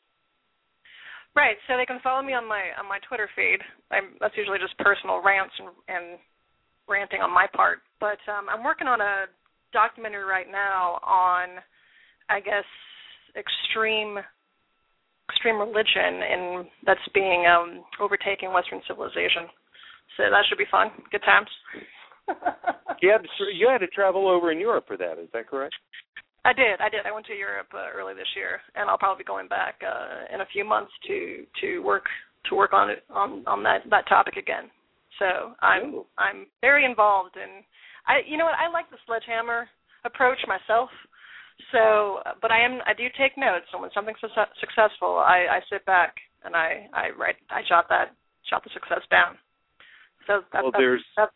Right, so they can follow me on my on my Twitter feed. I'm, that's usually just personal rants and, and ranting on my part. But um, I'm working on a documentary right now on, I guess, extreme extreme religion and that's being um, overtaking Western civilization. So that should be fun. Good times. you had to, you had to travel over in Europe for that. Is that correct? I did. I did. I went to Europe uh, early this year, and I'll probably be going back uh, in a few months to, to work to work on it on, on that, that topic again. So I'm Ooh. I'm very involved in. I you know what I like the sledgehammer approach myself. So, but I am I do take notes, and when something's su- successful, I, I sit back and I, I write I jot that jot the success down. So that, well, that's, there's. That's,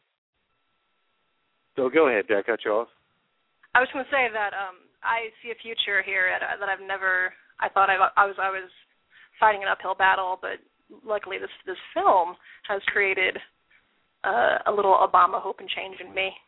so go ahead, did I cut you off? I was going to say that um, I see a future here at, uh, that I've never. I thought I, I was I was fighting an uphill battle, but luckily this this film has created uh, a little Obama hope and change in me.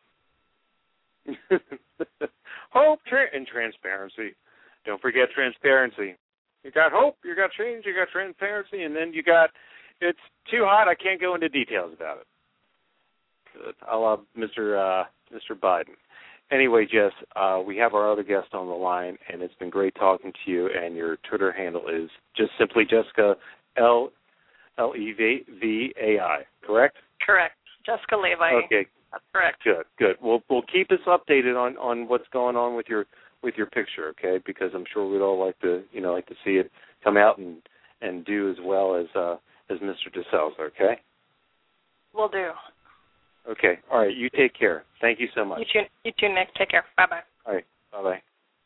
Hope tra- and transparency. Don't forget transparency. You got hope, you got change, you got transparency, and then you got it's too hot. I can't go into details about it. I love Mister Uh, Mister Biden. Anyway, Jess, uh, we have our other guest on the line, and it's been great talking to you. And your Twitter handle is just simply Jessica L L E V A I, correct? Correct, Jessica Levi. Okay, that's correct. Good, good. We'll we'll keep us updated on, on what's going on with your with your picture, okay? Because I'm sure we'd all like to you know like to see it come out and, and do as well as uh, as Mister DeSouza, okay? Will do. Okay. All right. You take care. Thank you so much. You too, you too, Nick. Take care. Bye-bye. All right. Bye-bye.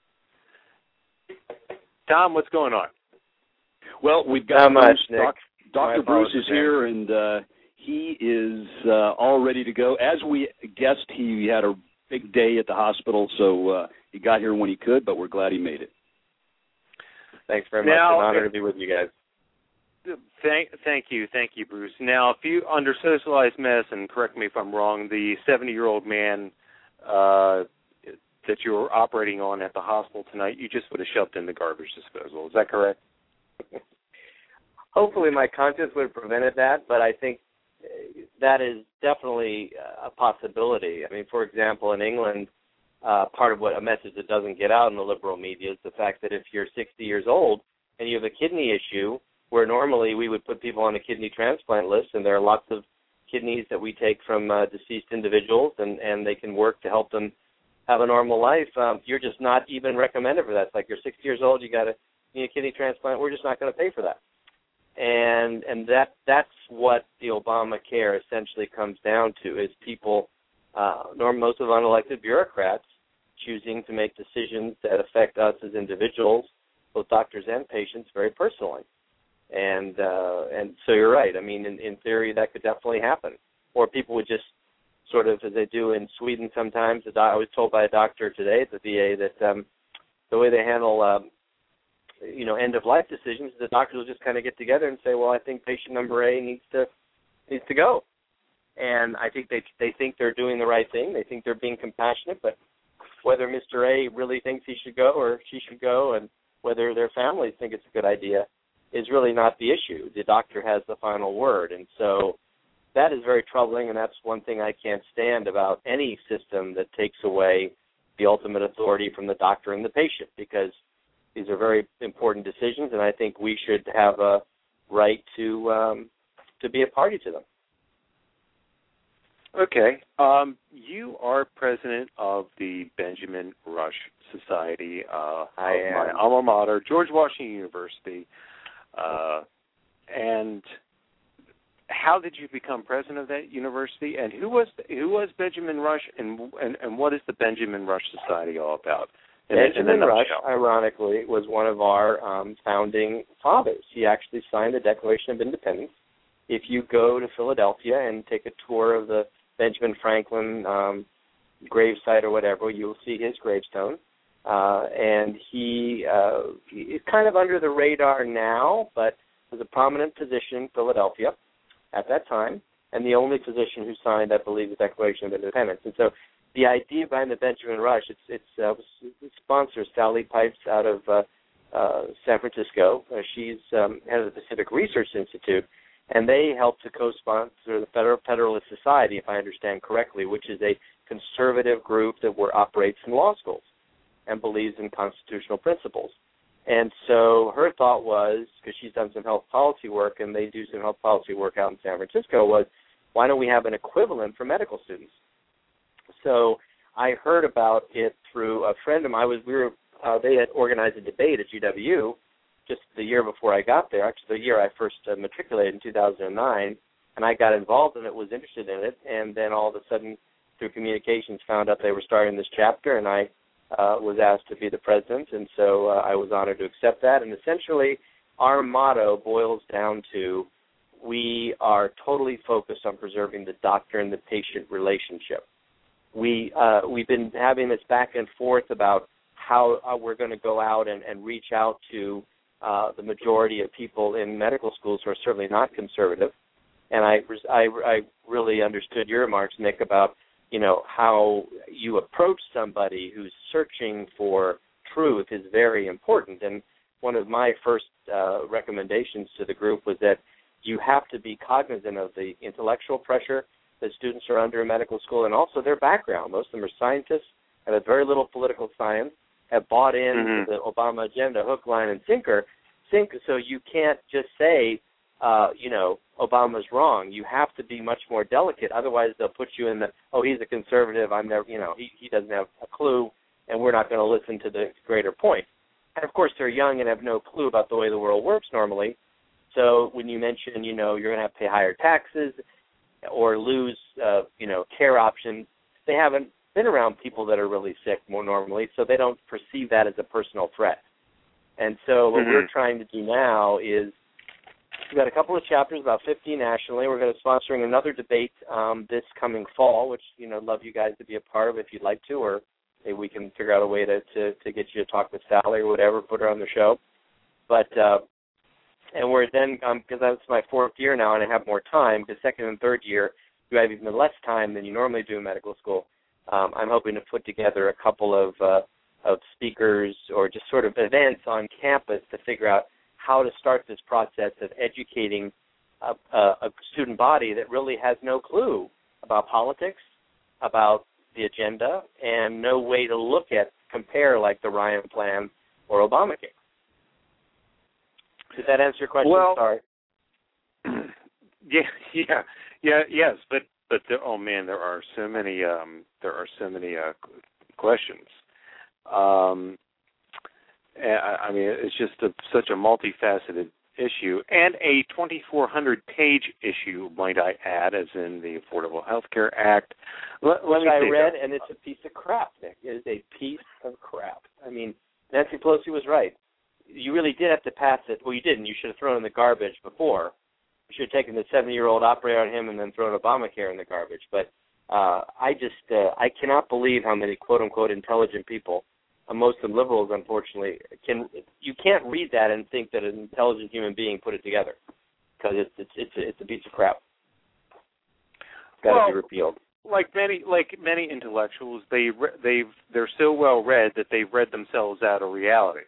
Tom, what's going on? Well, we've got Not much, Nick. Doc, Doctor Bruce is here, and uh, he is uh, all ready to go. As we guessed, he had a big day at the hospital, so uh, he got here when he could, but we're glad he made it. Thanks very much. Now, it's an honor to be with you guys. Thank, thank you, thank you, Bruce. Now, if you under socialized medicine, correct me if I'm wrong, the seventy-year-old man uh, that you were operating on at the hospital tonight, you just would have shoved in the garbage disposal. Is that correct? Hopefully, my conscience would have prevented that, but I think that is definitely a possibility. I mean, for example, in England, uh, part of what a message that doesn't get out in the liberal media is the fact that if you're sixty years old and you have a kidney issue, where normally we would put people on a kidney transplant list, and there are lots of kidneys that we take from uh, deceased individuals, and, and they can work to help them have a normal life. Um, you're just not even recommended for that. It's like you're sixty years old, you got to need a kidney transplant. We're just not going to pay for that. And and that that's what the Obamacare essentially comes down to, is people uh, nor most of unelected bureaucrats choosing to make decisions that affect us as individuals, both doctors and patients, very personally. And uh, and so you're right. I mean, in, in theory, that could definitely happen. Or people would just sort of, as they do in Sweden sometimes, I was told by a doctor today at the V A that um, the way they handle, um, you know, end-of-life decisions, the doctors will just kind of get together and say, well, I think patient number A needs to needs to go. And I think they they think they're doing the right thing. They think they're being compassionate, but whether Mister A really thinks he should go or she should go, and whether their families think it's a good idea, is really not the issue. The doctor has the final word. And so that is very troubling, and that's one thing I can't stand about any system that takes away the ultimate authority from the doctor and the patient, because these are very important decisions, and I think we should have a right to um, to be a party to them. Okay. Um, you are president of the Benjamin Rush Society, uh, I of am. my alma mater, George Washington University. Uh, and how did you become president of that university? And who was who was Benjamin Rush, and and, and what is the Benjamin Rush Society all about? In, Benjamin in a Rush, nutshell. ironically, was one of our um, founding fathers. He actually signed the Declaration of Independence. If you go to Philadelphia and take a tour of the Benjamin Franklin um, gravesite or whatever, you'll see his gravestone. Uh, and he uh, is kind of under the radar now, but was a prominent physician in Philadelphia at that time, and the only physician who signed, I believe, the Declaration of Independence. And so the idea behind the Benjamin Rush, it's, it's uh, it sponsors Sally Pipes out of uh, uh, San Francisco. Uh, she's um, head of the Pacific Research Institute, and they help to co-sponsor the Federal Federalist Society, if I understand correctly, which is a conservative group that were, operates in law schools and believes in constitutional principles. And so her thought was, because she's done some health policy work, and they do some health policy work out in San Francisco, was why don't we have an equivalent for medical students? So I heard about it through a friend of mine. I was, we were, uh, they had organized a debate at G W just the year before I got there, actually the year I first uh, matriculated in two thousand nine, and I got involved in it, was interested in it, and then all of a sudden through communications found out they were starting this chapter, and I uh, was asked to be the president, and so uh, I was honored to accept that. And essentially our motto boils down to we are totally focused on preserving the doctor and the patient relationship. We, uh, we've been having this back and forth about how uh, we're going to go out and, and reach out to uh, the majority of people in medical schools who are certainly not conservative. And I, I, I really understood your remarks, Nick, about, you know, how you approach somebody who's searching for truth is very important. And one of my first uh, recommendations to the group was that you have to be cognizant of the intellectual pressure that students are under in medical school, and also their background. Most of them are scientists, have very little political science, have bought into mm-hmm. the Obama agenda, hook, line, and sinker. Sink, so you can't just say, uh, you know, Obama's wrong. You have to be much more delicate. Otherwise, they'll put you in the, oh, he's a conservative. I'm never, you know, he, he doesn't have a clue, and we're not going to listen to the greater point. And, of course, they're young and have no clue about the way the world works normally. So when you mention, you know, you're going to have to pay higher taxes or lose, uh, you know, care options, they haven't been around people that are really sick more normally, so they don't perceive that as a personal threat. And so what mm-hmm. we're trying to do now is we've got a couple of chapters, about fifteen nationally. We're going to be sponsoring another debate um, this coming fall, which, you know, love you guys to be a part of if you'd like to, or maybe we can figure out a way to, to, to get you to talk with Sally or whatever, put her on the show. But uh, and we're then, because um, that's my fourth year now and I have more time, because second and third year you have even less time than you normally do in medical school. Um, I'm hoping to put together a couple of uh, of speakers or just sort of events on campus to figure out how to start this process of educating a, a, a student body that really has no clue about politics, about the agenda, and no way to look at, compare like the Ryan Plan or Obamacare. Did that answer your question? Well, Sorry. Yeah, yeah, yeah, yes, but but there, oh man, there are so many um, there are so many uh, questions. Um, I, I mean, it's just a, such a multifaceted issue, and a twenty-four hundred page issue, might I add, as in the Affordable Health Care Act. Let, let Which me I say read, that. and it's a piece of crap, Nick. It is a piece of crap. I mean, Nancy Pelosi was right. You really did have to pass it. Well, you didn't. You should have thrown it in the garbage before. You should have taken the seventy-year-old operator on him and then thrown Obamacare in the garbage. But uh, I just, uh, I cannot believe how many quote-unquote intelligent people, uh, most of them liberals, unfortunately, can. You can't read that and think that an intelligent human being put it together, because it's it's it's a, it's a piece of crap. It's got to well, be repealed. Like many, like many intellectuals, they they've they're so well read that they've read themselves out of reality.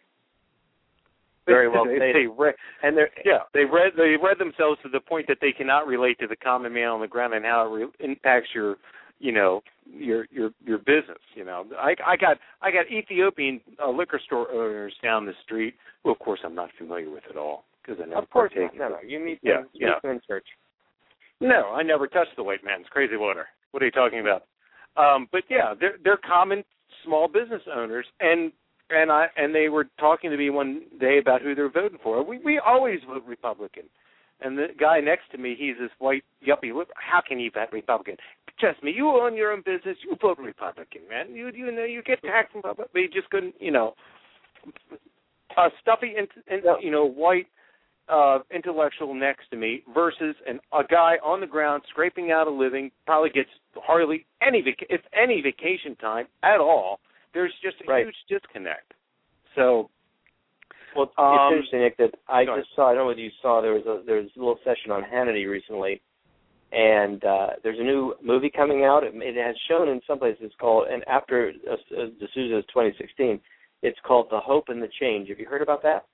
Very well they, stated. They read, and they're yeah, they read they read themselves to the point that they cannot relate to the common man on the ground and how it re- impacts your, you know, your your your business. You know, I I got I got Ethiopian uh, liquor store owners down the street, who of course I'm not familiar with at all because I never Of course partake. not. No, no, you meet yeah, them, you yeah. meet them in church. No, I never touched the white man's crazy water. What are you talking about? Um, but yeah, they're they're common small business owners, and and I and they were talking to me one day about who they're voting for. We we always vote Republican, and the guy next to me, he's this white yuppie. How can you vote Republican? Trust me, you own your own business. You vote Republican, man. You you know you get taxed from public, but you just couldn't, you know, a stuffy, in, in, you know, white. Uh, intellectual next to me versus an, a guy on the ground scraping out a living, probably gets hardly any, vac- if any vacation time at all. There's just a right. huge disconnect. So, well, um, it's interesting, Nick, that I just ahead. saw. I don't know whether you saw. There was a there was a little session on Hannity recently, and uh, there's a new movie coming out. It, it has shown in some places. It's called, and after uh, D'Souza's twenty sixteen, it's called The Hope and the Change. Have you heard about that?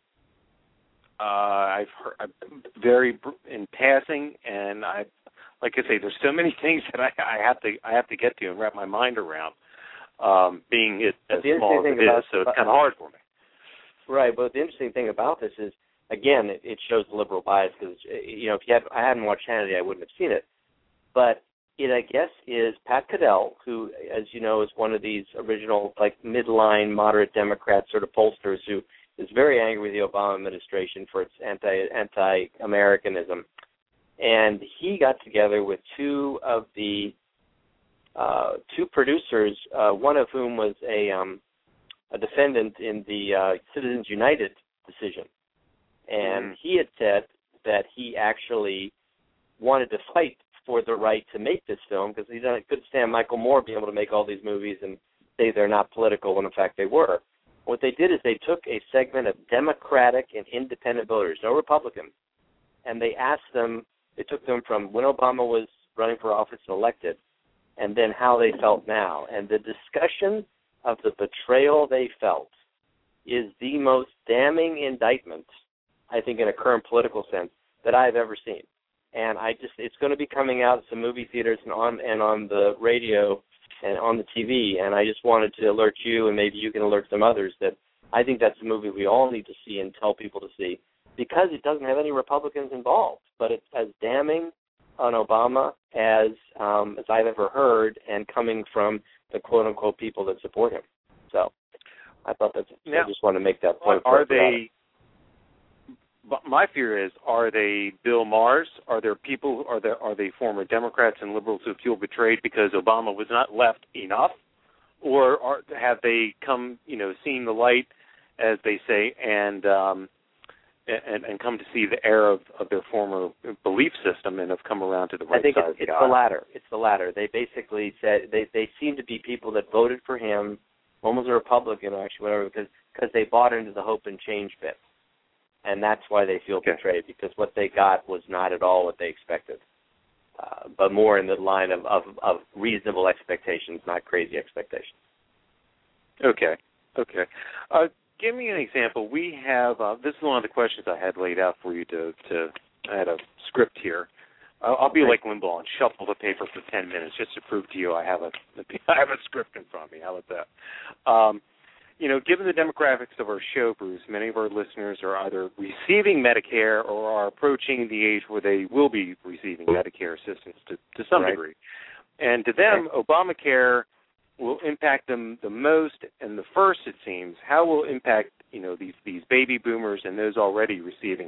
Uh, I've heard I'm very in passing, and I, like I say, there's so many things that I, I have to I have to get to and wrap my mind around. Um, being it as small as it is, about, so it's kind of hard for me. Right, but the interesting thing about this is, again, it, it shows the liberal bias because you know if you had I hadn't watched Hannity, I wouldn't have seen it. But it, I guess, is Pat Caddell, who, as you know, is one of these original like midline moderate Democrat sort of pollsters who is very angry with the Obama administration for its anti anti-Americanism, and he got together with two of the uh, two producers, uh, one of whom was a um, a defendant in the uh, Citizens United decision, and mm. he had said that he actually wanted to fight for the right to make this film because he couldn't stand Michael Moore being able to make all these movies and say they're not political when in fact they were. What they did is they took a segment of Democratic and independent voters, no Republicans, and they asked them, they took them from when Obama was running for office and elected, and then how they felt now. And the discussion of the betrayal they felt is the most damning indictment, I think, in a current political sense, that I've ever seen. And I just, it's going to be coming out at some movie theaters and on and on the radio and on the T V, and I just wanted to alert you, and maybe you can alert some others, that I think that's a movie we all need to see and tell people to see, because it doesn't have any Republicans involved, but it's as damning on Obama as um, as I've ever heard, and coming from the quote-unquote people that support him. So I thought that's, now, I just want to make that point. Are they, my fear is, are they Bill Maher's? Are there people, are there, are they former Democrats and liberals who feel betrayed because Obama was not left enough? Or are, have they come, you know, seen the light, as they say, and um, and, and come to see the error of, of their former belief system and have come around to the right I think side it's, of the it's aisle? the latter. It's the latter. They basically said, they, they seem to be people that voted for him, one was a Republican, actually, whatever, because because they bought into the hope and change bit. And that's why they feel okay. betrayed, because what they got was not at all what they expected, uh, but more in the line of, of, of reasonable expectations, not crazy expectations. Okay, okay. Uh, give me an example. We have, uh, this is one of the questions I had laid out for you to, to I had a script here. I'll, I'll be okay. like Limbaugh and shuffle the paper for ten minutes just to prove to you I have a, I have a script in front of me. How about that? Um, You know, given the demographics of our show, Bruce, many of our listeners are either receiving Medicare or are approaching the age where they will be receiving Medicare assistance to, to some right. degree. And to them, okay. Obamacare will impact them the most. And the first, it seems, how will it impact, you know, these, these baby boomers and those already receiving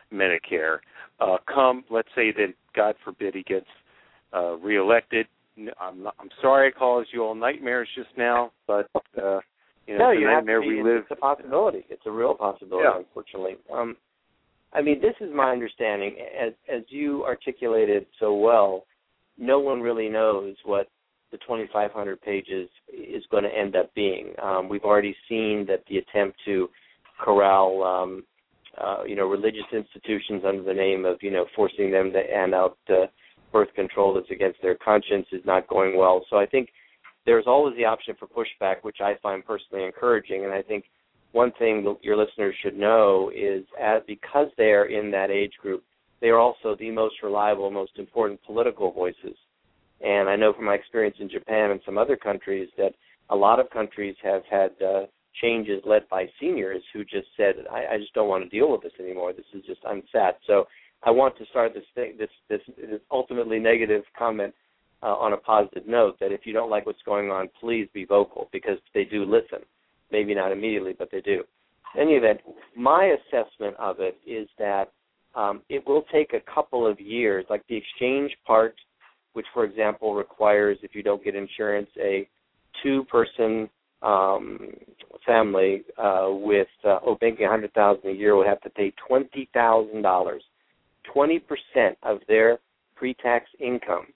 Medicare. Uh, come, let's say that, God forbid, he gets uh, reelected. I'm, not, I'm sorry I caused you all nightmares just now, but uh, you know, no, it's you a have nightmare to be, we live. It's a possibility. It's a real possibility, yeah. unfortunately. Um, I mean, this is my understanding. As, as you articulated so well, no one really knows what the twenty-five hundred pages is going to end up being. Um, we've already seen that the attempt to corral, um, uh, you know, religious institutions under the name of, you know, forcing them to hand out uh, birth control that's against their conscience is not going well. So I think there's always the option for pushback, which I find personally encouraging. And I think one thing that your listeners should know is as, because they are in that age group, they are also the most reliable, most important political voices. And I know from my experience in Japan and some other countries that a lot of countries have had uh, changes led by seniors who just said, I, I just don't want to deal with this anymore. This is just unsat. So I want to start this thing, this, this, this ultimately negative comment uh, on a positive note that if you don't like what's going on, please be vocal, because they do listen. Maybe not immediately, but they do. In any event, my assessment of it is that um, it will take a couple of years, like the exchange part, which, for example, requires, if you don't get insurance, a two-person um, family uh, with uh, oh, making one hundred thousand dollars a year would have to pay twenty thousand dollars. twenty percent of their pre-tax income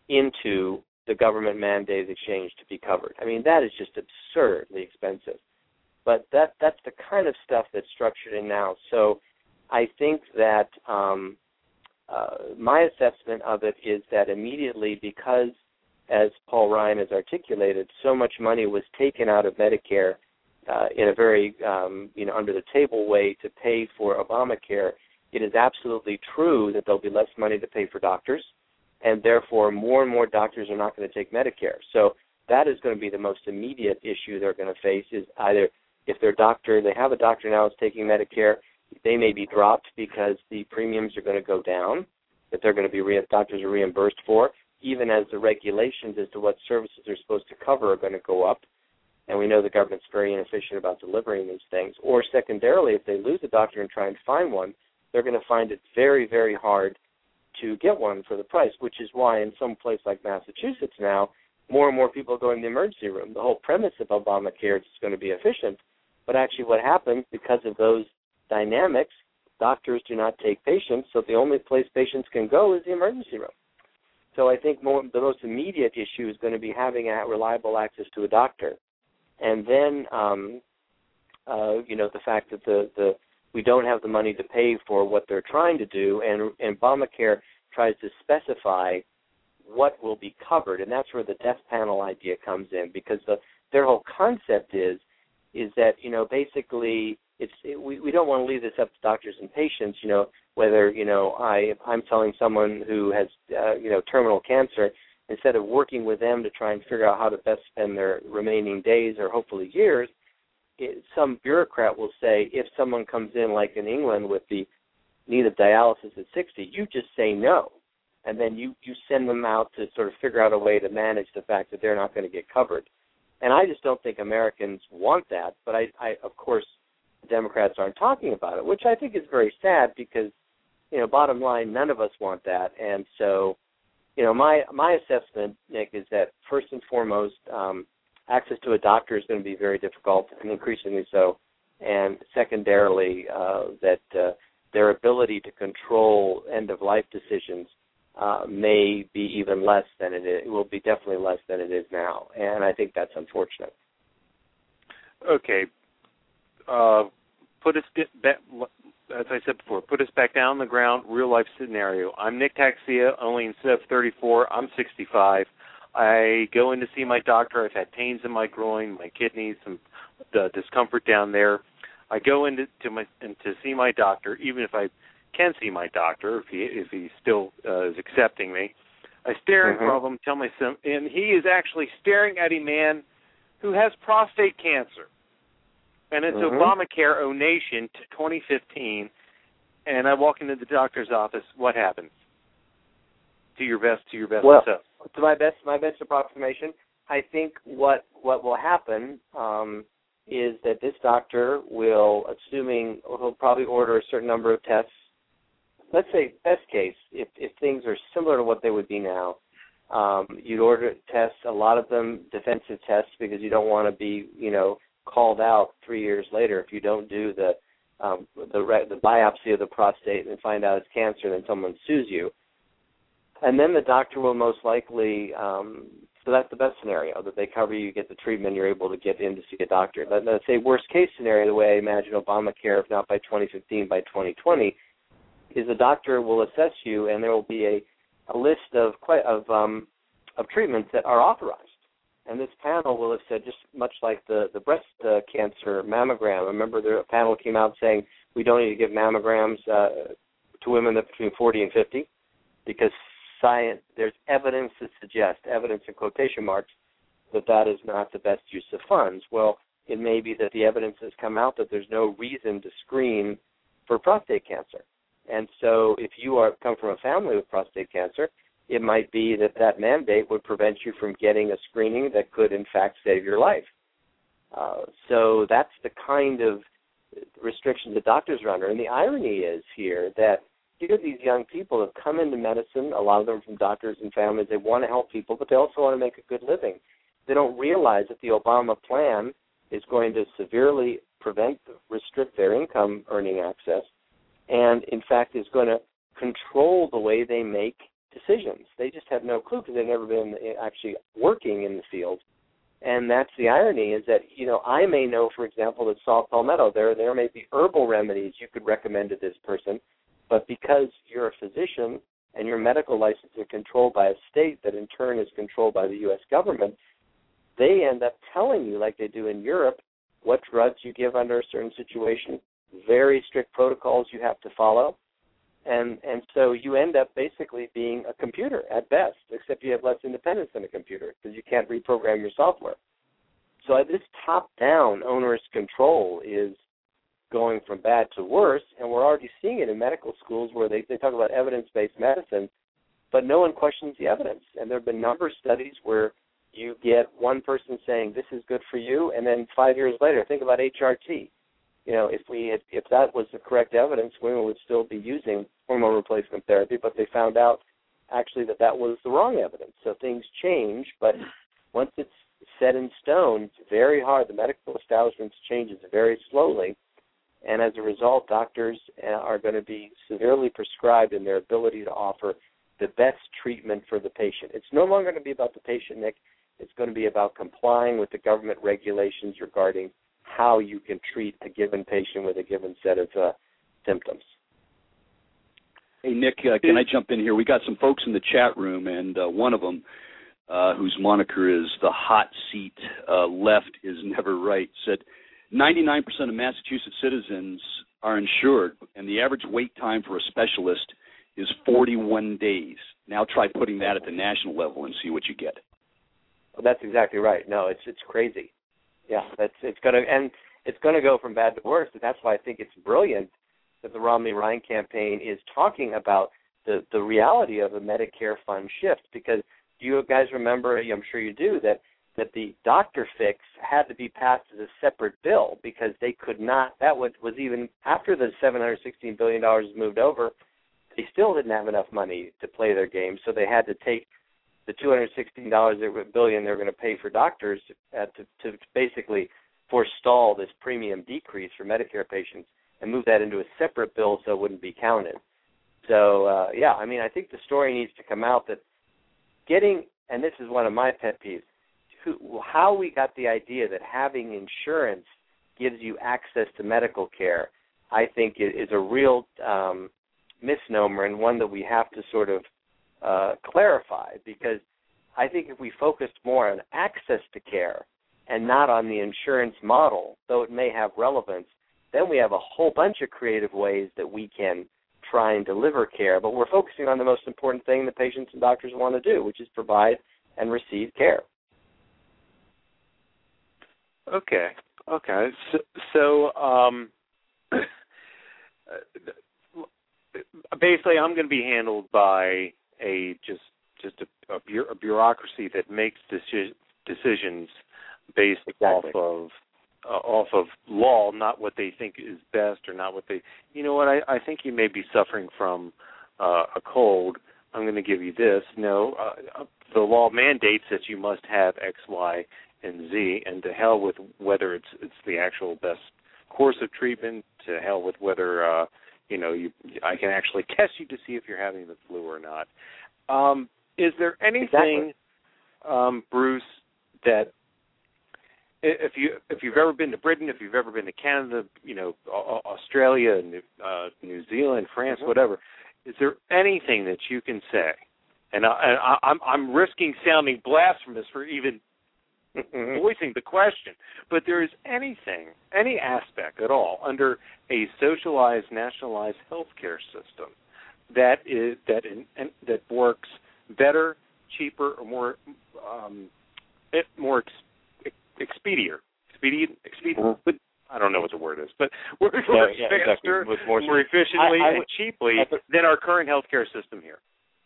into the government-mandated exchange to be covered. I mean, that is just absurdly expensive. But that that's the kind of stuff that's structured in now. So I think that um, uh, my assessment of it is that immediately, because, as Paul Ryan has articulated, so much money was taken out of Medicare uh, in a very, um, you know, under-the-table way to pay for Obamacare, it is absolutely true that there'll be less money to pay for doctors, and therefore more and more doctors are not going to take Medicare. So that is going to be the most immediate issue they're going to face, is either if their doctor, they have a doctor now who's taking Medicare, they may be dropped because the premiums are going to go down, that they're going to be, re- doctors are reimbursed for, even as the regulations as to what services they're supposed to cover are going to go up. And we know the government's very inefficient about delivering these things. Or secondarily, if they lose a doctor and try and find one, they're going to find it very, very hard to get one for the price, which is why in some place like Massachusetts now, more and more people are going to the emergency room. The whole premise of Obamacare is going to be efficient, but actually what happens because of those dynamics, doctors do not take patients, so the only place patients can go is the emergency room. So I think more, the most immediate issue is going to be having a reliable access to a doctor. And then, um, uh, you know, the fact that the, the we don't have the money to pay for what they're trying to do, and, and Obamacare tries to specify what will be covered, and that's where the death panel idea comes in, because the, their whole concept is is that, you know, basically it's it, we, we don't want to leave this up to doctors and patients, you know, whether, you know, I, if I'm telling someone who has, uh, you know, terminal cancer, instead of working with them to try and figure out how to best spend their remaining days or hopefully years, it, some bureaucrat will say, if someone comes in, like in England, with the need of dialysis at sixty, you just say no. And then you, you send them out to sort of figure out a way to manage the fact that they're not going to get covered. And I just don't think Americans want that. But, I, I of course, the Democrats aren't talking about it, which I think is very sad because, you know, bottom line, none of us want that. And so, you know, my, my assessment, Nick, is that first and foremost, um, access to a doctor is going to be very difficult, and increasingly so. And secondarily, uh, that uh, their ability to control end-of-life decisions uh, may be even less than it is. It will be definitely less than it is now, and I think that's unfortunate. Okay. Uh, put us back, as I said before, put us back down on the ground, real-life scenario. I'm Nick Taxia, only instead of thirty-four, I'm sixty-five. I go in to see my doctor. I've had pains in my groin, my kidneys, some uh, discomfort down there. I go in to, to, my, in to see my doctor, even if I can see my doctor, if he if he still uh, is accepting me. I stare in front of him, tell my son, and he is actually staring at a man who has prostate cancer. And it's mm-hmm. Obamacare O Nation to twenty fifteen, and I walk into the doctor's office. What happens? To your best, to your best well, self. To my best, my best approximation, I think what what will happen um, is that this doctor will, assuming he'll probably order a certain number of tests let's say best case, if, if things are similar to what they would be now, um, you'd order tests, a lot of them defensive tests, because you don't want to be, you know, called out three years later if you don't do the um, the, re- the biopsy of the prostate and find out it's cancer, and then someone sues you. And then the doctor will most likely, um, so that's the best scenario, that they cover you, get the treatment, you're able to get in to see a doctor. But let's say worst case scenario, the way I imagine Obamacare, if not by twenty fifteen, by twenty twenty, is a doctor will assess you, and there will be a, a list of quite, of um, of treatments that are authorized. And this panel will have said, just much like the, the breast uh, cancer mammogram, remember the panel came out saying we don't need to give mammograms uh, to women that between forty and fifty, because science, there's evidence that suggests, evidence in quotation marks, that that is not the best use of funds. Well, it may be that the evidence has come out that there's no reason to screen for prostate cancer. And so if you are come from a family with prostate cancer, it might be that that mandate would prevent you from getting a screening that could, in fact, save your life. Uh, so that's the kind of restrictions that doctors are under. And the irony is here that here these young people have come into medicine, a lot of them from doctors and families. They want to help people, but they also want to make a good living. They don't realize that the Obama plan is going to severely prevent, restrict their income earning access, and, in fact, is going to control the way they make decisions. They just have no clue because they've never been actually working in the field. And that's the irony, is that, you know, I may know, for example, that saw palmetto, there there may be herbal remedies you could recommend to this person, but because you're a physician and your medical license is controlled by a state that in turn is controlled by the U S government, they end up telling you, like they do in Europe, what drugs you give under a certain situation, very strict protocols you have to follow. And and so you end up basically being a computer at best, except you have less independence than a computer because you can't reprogram your software. So this top-down onerous control is going from bad to worse, and we're already seeing it in medical schools where they, they talk about evidence-based medicine, but no one questions the evidence. And there have been a number of studies where you get one person saying this is good for you, and then five years later, think about H R T. You know, if we had, if that was the correct evidence, women would still be using hormone replacement therapy, but they found out actually that that was the wrong evidence. So things change, but once it's set in stone, it's very hard. The medical establishment changes very slowly, and as a result, doctors are going to be severely prescribed in their ability to offer the best treatment for the patient. It's no longer going to be about the patient, Nick. It's going to be about complying with the government regulations regarding how you can treat a given patient with a given set of uh, symptoms. Hey, Nick, uh, can I jump in here? We got some folks in the chat room, and uh, one of them, uh, whose moniker is the hot seat uh, left is never right, said ninety-nine percent of Massachusetts citizens are insured, and the average wait time for a specialist is forty-one days. Now try putting that at the national level and see what you get. Well, that's exactly right. No, it's it's crazy. Yeah, that's it's gonna and it's gonna go from bad to worse. And that's why I think it's brilliant that the Romney Ryan campaign is talking about the, the reality of a Medicare fund shift. Because you guys remember, I'm sure you do, that that the doctor fix had to be passed as a separate bill because they could not. That was, was even after the seven hundred sixteen billion dollars moved over, they still didn't have enough money to play their game. So they had to take the two hundred sixteen billion dollars they're going to pay for doctors uh, to, to basically forestall this premium decrease for Medicare patients and move that into a separate bill so it wouldn't be counted. So, uh, yeah, I mean, I think the story needs to come out that getting, and this is one of my pet peeves, who, how we got the idea that having insurance gives you access to medical care, I think is a real um, misnomer and one that we have to sort of Uh, clarify, because I think if we focused more on access to care and not on the insurance model, though it may have relevance, then we have a whole bunch of creative ways that we can try and deliver care. But we're focusing on the most important thing that patients and doctors want to do, which is provide and receive care. Okay. Okay. So, so um, basically, I'm going to be handled by a just just a, a, bu- a bureaucracy that makes deci- decisions based exactly. off of uh, off of law, not what they think is best or not what they, you know what, I, I think you may be suffering from uh, a cold. I'm going to give you this. No, uh, the law mandates that you must have X, Y, and Z, and to hell with whether it's it's the actual best course of treatment, to hell with whether, uh, you know, you I can actually test you to see if you're having the flu or not. Um, is there anything, Exactly. um, Bruce, that if you if you've ever been to Britain, if you've ever been to Canada, you know, Australia, New, uh, New Zealand, France, mm-hmm. whatever, is there anything that you can say? And, I, and I, I'm I'm risking sounding blasphemous for even mm-hmm. voicing the question, but there is anything, any aspect at all under a socialized, nationalized healthcare system that is that in, and, that works better, cheaper, or more um, it, more ex, expedient, expedient, expedient. Mm-hmm. But I don't know what the word is, but works yeah, yeah, faster, exactly. more, more efficiently, I, I and would, cheaply would, than our current healthcare system here.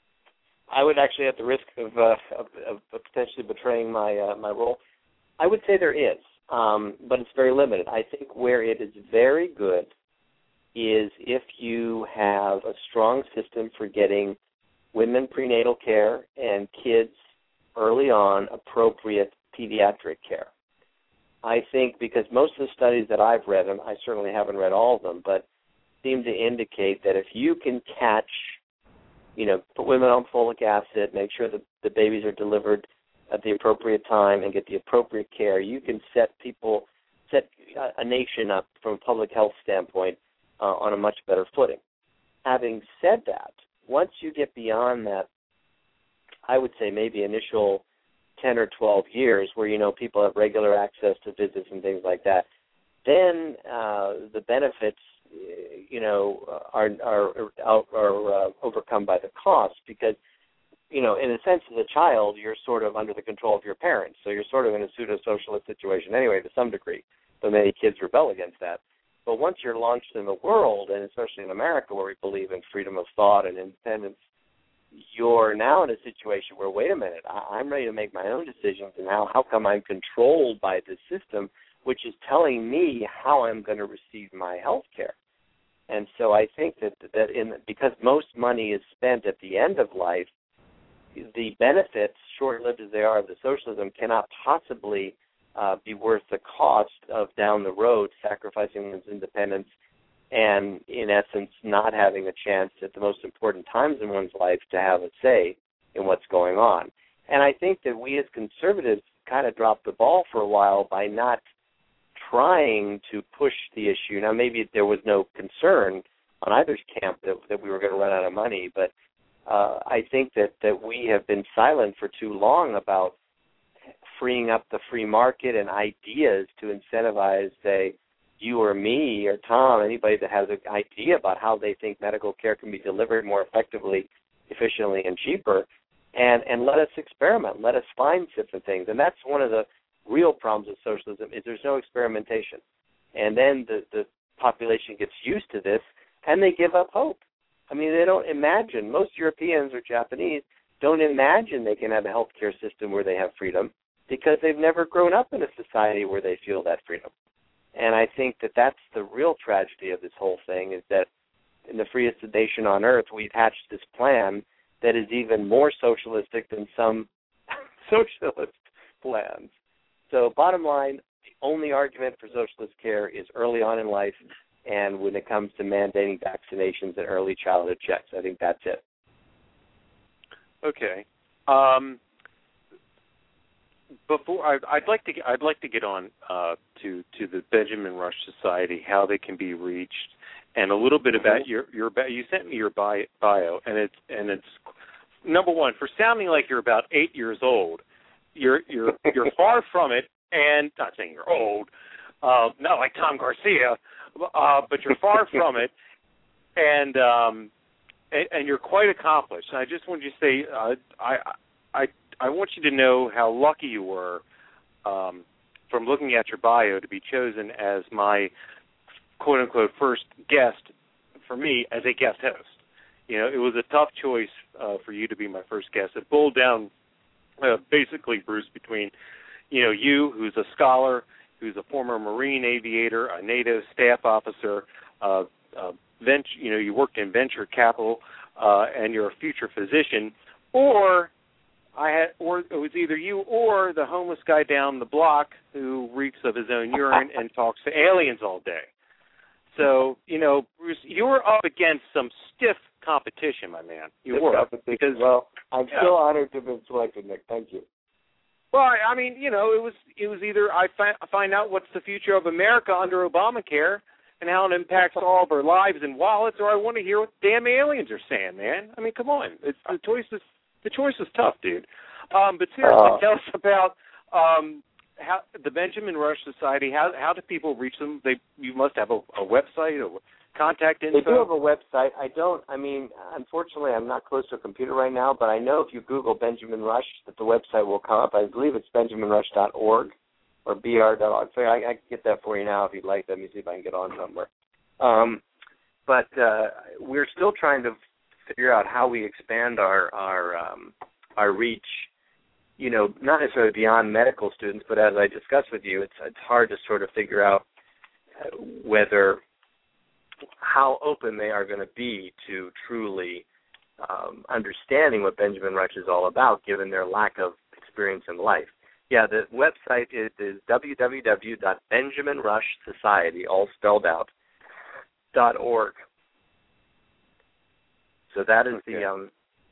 I would actually, at the risk of, uh, of, of potentially betraying my uh, my role, I would say there is, um, but it's very limited. I think where it is very good is if you have a strong system for getting women prenatal care and kids early on appropriate pediatric care. I think because most of the studies that I've read, and I certainly haven't read all of them, but seem to indicate that if you can catch, you know, put women on folic acid, make sure that the babies are delivered at the appropriate time and get the appropriate care, you can set people, set a nation up from a public health standpoint uh, on a much better footing. Having said that, once you get beyond that, I would say maybe initial ten or twelve years where, you know, people have regular access to visits and things like that, then uh, the benefits, you know, are are, are, are uh, overcome by the cost because, you know, in a sense, as a child, you're sort of under the control of your parents. So you're sort of in a pseudo-socialist situation anyway, to some degree. So many kids rebel against that. But once you're launched in the world, and especially in America where we believe in freedom of thought and independence, you're now in a situation where, wait a minute, I'm ready to make my own decisions, and now how come I'm controlled by this system, which is telling me how I'm going to receive my health care? And so I think that, that in because most money is spent at the end of life, the benefits, short-lived as they are, of the socialism cannot possibly uh, be worth the cost of down the road sacrificing one's independence and, in essence, not having a chance at the most important times in one's life to have a say in what's going on. And I think that we as conservatives kind of dropped the ball for a while by not trying to push the issue. Now, maybe there was no concern on either camp that, that we were going to run out of money, but uh, I think that, that we have been silent for too long about freeing up the free market and ideas to incentivize, say, you or me or Tom, anybody that has an idea about how they think medical care can be delivered more effectively, efficiently, and cheaper, and, and let us experiment. Let us find different things. And that's one of the real problems with socialism is there's no experimentation. And then the, the population gets used to this, and they give up hope. I mean, they don't imagine, most Europeans or Japanese don't imagine they can have a healthcare system where they have freedom because they've never grown up in a society where they feel that freedom. And I think that that's the real tragedy of this whole thing is that in the freest nation on earth, we've hatched this plan that is even more socialistic than some socialist plans. So bottom line, the only argument for socialist care is early on in life and when it comes to mandating vaccinations and early childhood checks. I think that's it. Okay. Um, before I, I'd like to, I'd like to get on uh, to to the Benjamin Rush Society, how they can be reached, and a little bit about your your. You sent me your bio, bio, and it's and it's number one for sounding like you're about eight years old. You're you're you're far from it, and not saying you're old, uh, not like Tom Garcia, uh, but you're far from it, and um, and, and you're quite accomplished. And I just wanted you to say, uh, I I I want you to know how lucky you were um, from looking at your bio to be chosen as my quote unquote first guest for me as a guest host. You know, it was a tough choice uh, for you to be my first guest. It boiled down. Uh, basically, Bruce, between, you know, you, who's a scholar, who's a former Marine aviator, a NATO staff officer, uh, uh, venture, you know, you worked in venture capital, uh, and you're a future physician, or I had, or it was either you or the homeless guy down the block who reeks of his own urine and talks to aliens all day. So, you know, Bruce, you were up against some stiff competition, my man. You stiff were. Because, well, I'm yeah. still honored to have been selected, Nick. Thank you. Well, I mean, you know, it was it was either I fi- find out what's the future of America under Obamacare and how it impacts all of our lives and wallets, or I want to hear what damn aliens are saying, man. I mean, come on. It's, the choice is the choice is tough, dude. Um, but seriously, uh, tell us about um, how the Benjamin Rush Society. How how do people reach them? They you must have a, a website or contact info. They do have a website. I don't. I mean, unfortunately, I'm not close to a computer right now. But I know if you Google Benjamin Rush, that the website will come up. I believe it's benjamin rush dot org or b r dot org. So I, I can get that for you now if you'd like. Let me see if I can get on somewhere. Um, but uh, we're still trying to figure out how we expand our our um, our reach. You know, not necessarily beyond medical students, but as I discussed with you, it's it's hard to sort of figure out whether how open they are going to be to truly um, understanding what Benjamin Rush is all about, given their lack of experience in life. Yeah, the website is, is w w w dot benjamin rush society, all spelled out, dot org. So that is okay. the um,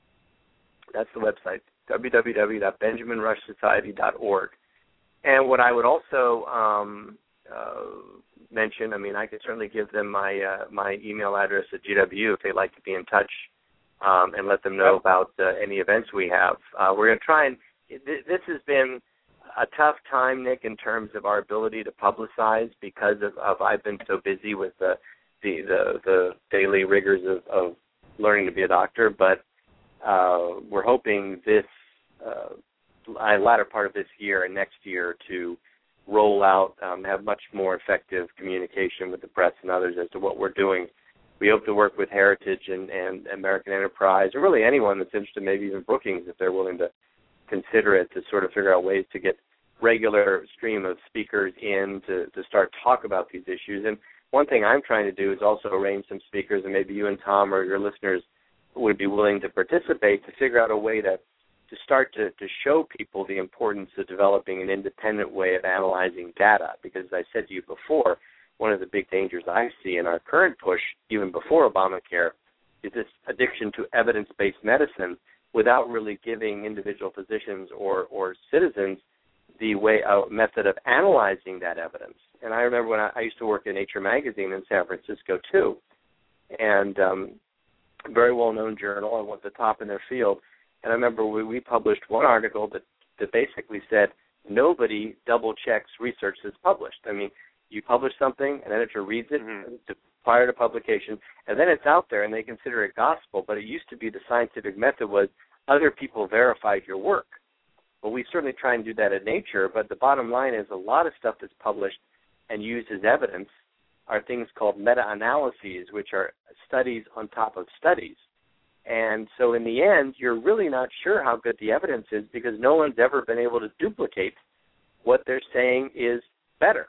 that's the website. w w w dot benjamin rush society dot org. And what I would also um, uh, mention, I mean, I could certainly give them my uh, my email address at G W if they'd like to be in touch um, and let them know about uh, any events we have. Uh, we're going to try and, th- this has been a tough time, Nick, in terms of our ability to publicize because of, of I've been so busy with the the, the, the daily rigors of, of learning to be a doctor, but Uh, we're hoping this uh, latter part of this year and next year to roll out, um, have much more effective communication with the press and others as to what we're doing. We hope to work with Heritage and, and American Enterprise, or really anyone that's interested, maybe even Brookings, if they're willing to consider it, to sort of figure out ways to get regular stream of speakers in to, to start talk about these issues. And one thing I'm trying to do is also arrange some speakers, and maybe you and Tom or your listeners would be willing to participate, to figure out a way to, to start to, to show people the importance of developing an independent way of analyzing data. Because as I said to you before, one of the big dangers I see in our current push, even before Obamacare, is this addiction to evidence-based medicine without really giving individual physicians or, or citizens the way, a method of analyzing that evidence. And I remember when I, I used to work at Nature magazine in San Francisco too, and um, very well-known journal and was the top in their field. And I remember we, we published one article that, that basically said nobody double-checks research that's published. I mean, you publish something, an editor reads it mm-hmm. to, prior to publication, and then it's out there and they consider it gospel. But it used to be the scientific method was other people verified your work. Well, we certainly try and do that at Nature, but the bottom line is a lot of stuff that's published and used as evidence are things called meta-analyses, which are studies on top of studies. And so in the end, you're really not sure how good the evidence is because no one's ever been able to duplicate what they're saying is better.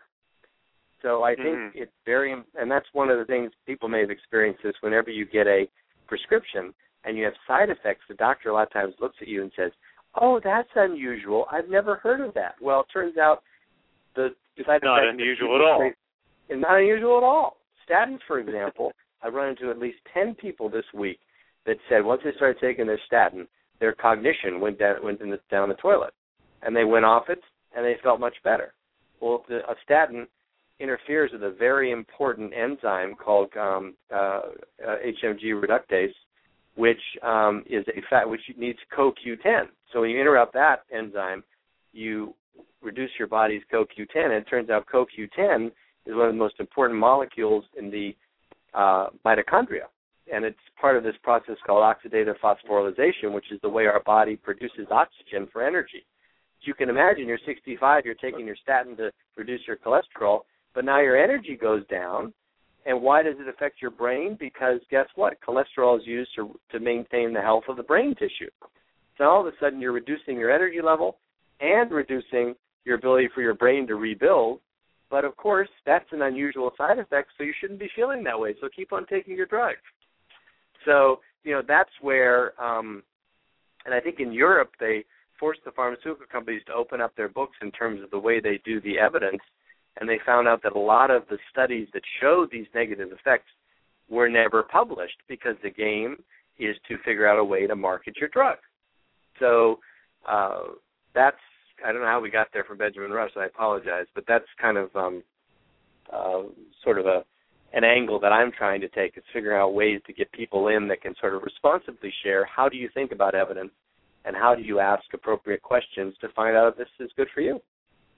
So I think mm-hmm. it's very, and that's one of the things people may have experienced this whenever you get a prescription and you have side effects, the doctor a lot of times looks at you and says, oh, that's unusual. I've never heard of that. Well, it turns out the it's side not effects unusual at all. It's not unusual at all. Statins, for example, I've run into at least ten people this week that said once they started taking their statin, their cognition went down went in the, down the toilet, and they went off it, and they felt much better. Well, the, a statin interferes with a very important enzyme called um, uh, uh, H M G reductase, which um, is a fat which needs C O Q ten. So when you interrupt that enzyme, you reduce your body's C O Q ten, and it turns out C O Q ten is one of the most important molecules in the uh, mitochondria. And it's part of this process called oxidative phosphorylation, which is the way our body produces oxygen for energy. As you can imagine, you're sixty-five, you're taking your statin to reduce your cholesterol, but now your energy goes down. And why does it affect your brain? Because guess what? Cholesterol is used to, to maintain the health of the brain tissue. So all of a sudden you're reducing your energy level and reducing your ability for your brain to rebuild. But, of course, that's an unusual side effect, so you shouldn't be feeling that way. So keep on taking your drug. So, you know, that's where, um, and I think in Europe they forced the pharmaceutical companies to open up their books in terms of the way they do the evidence, and they found out that a lot of the studies that showed these negative effects were never published because the game is to figure out a way to market your drug. So uh, that's, I don't know how we got there from Benjamin Rush, I apologize, but that's kind of um, uh, sort of a an angle that I'm trying to take, is figuring out ways to get people in that can sort of responsibly share how do you think about evidence and how do you ask appropriate questions to find out if this is good for you.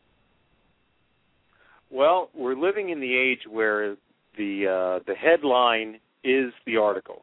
Well, we're living in the age where the uh, the headline is the article.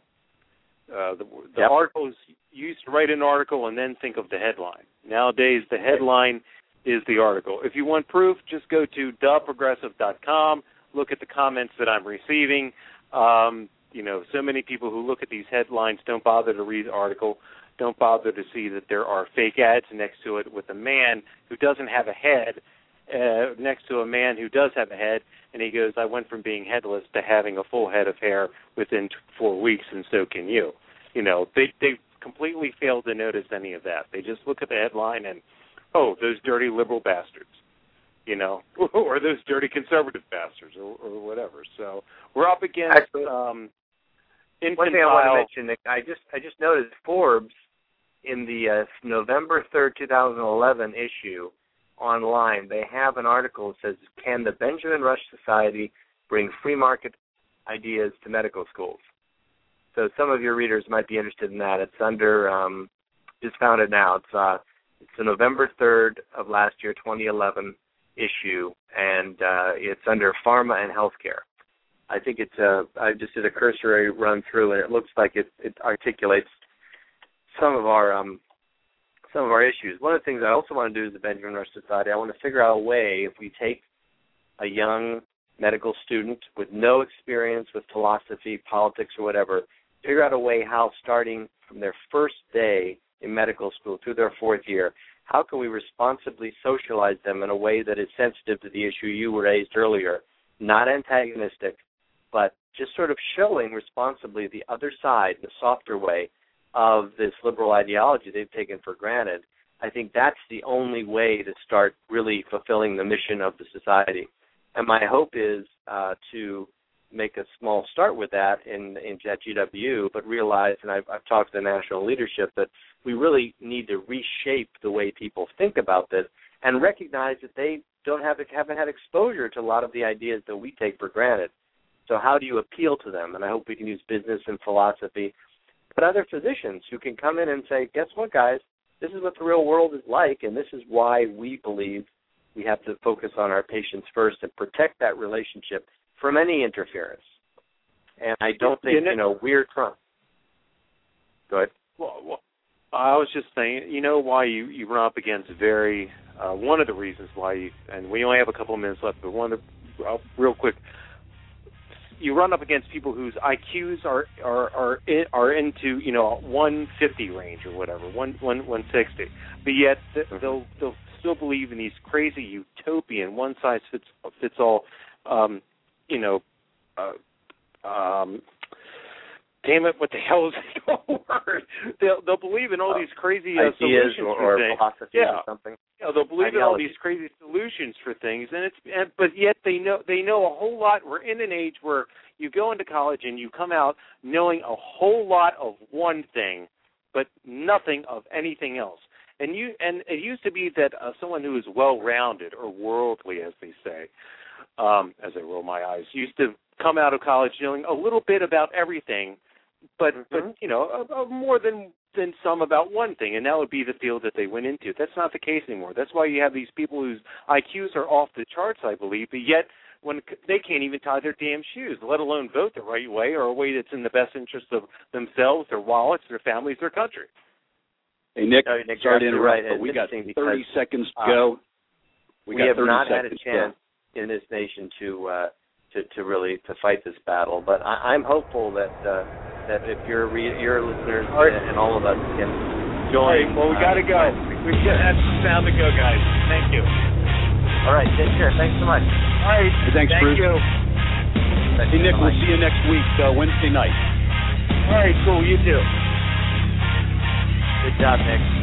Uh, the the yep. articles, you used to write an article and then think of the headline. Nowadays, the headline is the article. If you want proof, just go to the progressive dot com, look at the comments that I'm receiving. Um, you know, so many people who look at these headlines don't bother to read the article, don't bother to see that there are fake ads next to it with a man who doesn't have a head uh, next to a man who does have a head, and he goes, I went from being headless to having a full head of hair within four weeks, and so can you. You know, they they completely failed to notice any of that. They just look at the headline and, oh, those dirty liberal bastards, you know, or those dirty conservative bastards, or, or whatever. So we're up against um, infantile. One thing I want to mention, Nick, I just I just noticed Forbes in the uh, November third, two thousand eleven issue online, they have an article that says, "Can the Benjamin Rush Society bring free market ideas to medical schools?" So some of your readers might be interested in that. It's under, um, just found it now. It's uh, it's the November third of last year, twenty eleven issue, and uh, it's under Pharma and Healthcare. I think it's a, I just did a cursory run through, and it looks like it, it articulates some of our um, some of our issues. One of the things I also want to do as the Benjamin Rush Society, I want to figure out a way, if we take a young medical student with no experience with philosophy, politics, or whatever, figure out a way how, starting from their first day in medical school through their fourth year, how can we responsibly socialize them in a way that is sensitive to the issue you raised earlier, not antagonistic, but just sort of showing responsibly the other side, the softer way of this liberal ideology they've taken for granted. I think that's the only way to start really fulfilling the mission of the society. And my hope is uh, to make a small start with that in, in at G W, but realize, and I've, I've talked to the national leadership, that we really need to reshape the way people think about this and recognize that they don't have haven't had exposure to a lot of the ideas that we take for granted. So how do you appeal to them? And I hope we can use business and philosophy, but other physicians who can come in and say, guess what, guys, this is what the real world is like, and this is why we believe we have to focus on our patients first and protect that relationship from any interference. And I don't think, you know, we're trying. Go ahead. Well, well, I was just saying, you know why you, you run up against very, uh, one of the reasons why you, and we only have a couple of minutes left, but one of the, uh, real quick, you run up against people whose I Qs are are are, in, are into, you know, one fifty range or whatever, one sixty, but yet they'll they'll still believe in these crazy utopian one size fits fits all, um, you know, uh, um, damn it, what the hell is the word? They'll they'll believe in all these crazy uh, ideas solutions or, for or things. philosophy Yeah. or something. Yeah, they'll believe Ideology. in all these crazy solutions for things, and it's and, but yet they know they know a whole lot. We're in an age where you go into college and you come out knowing a whole lot of one thing, but nothing of anything else. And you and it used to be that uh, someone who is well-rounded or worldly, as they say, um, as I roll my eyes, used to come out of college knowing a little bit about everything, but mm-hmm. but you know uh, uh, more than than some about one thing, and that would be the field that they went into. That's not the case anymore. That's why you have these people whose I Qs are off the charts, I believe, but yet when they can't even tie their damn shoes, let alone vote the right way or a way that's in the best interest of themselves, their wallets, their families, their country. Hey, Nick, no, Nick sorry to interrupt, right. but we got thirty because, seconds to uh, go. We, we got have thirty not had a seconds chance in this nation to uh, to, to really to fight this battle, but I, I'm hopeful that uh, that if your re- your listeners right. and all of us can join. Right, well, we got to uh, go. We got that's the sound to go, guys. Thank you. All right, take care. Thanks so much. All right. Hey, thanks, Thank Bruce. you. Hey, Nick, we'll see you next week, uh, Wednesday night. All right, cool. You too. Good job, Nick.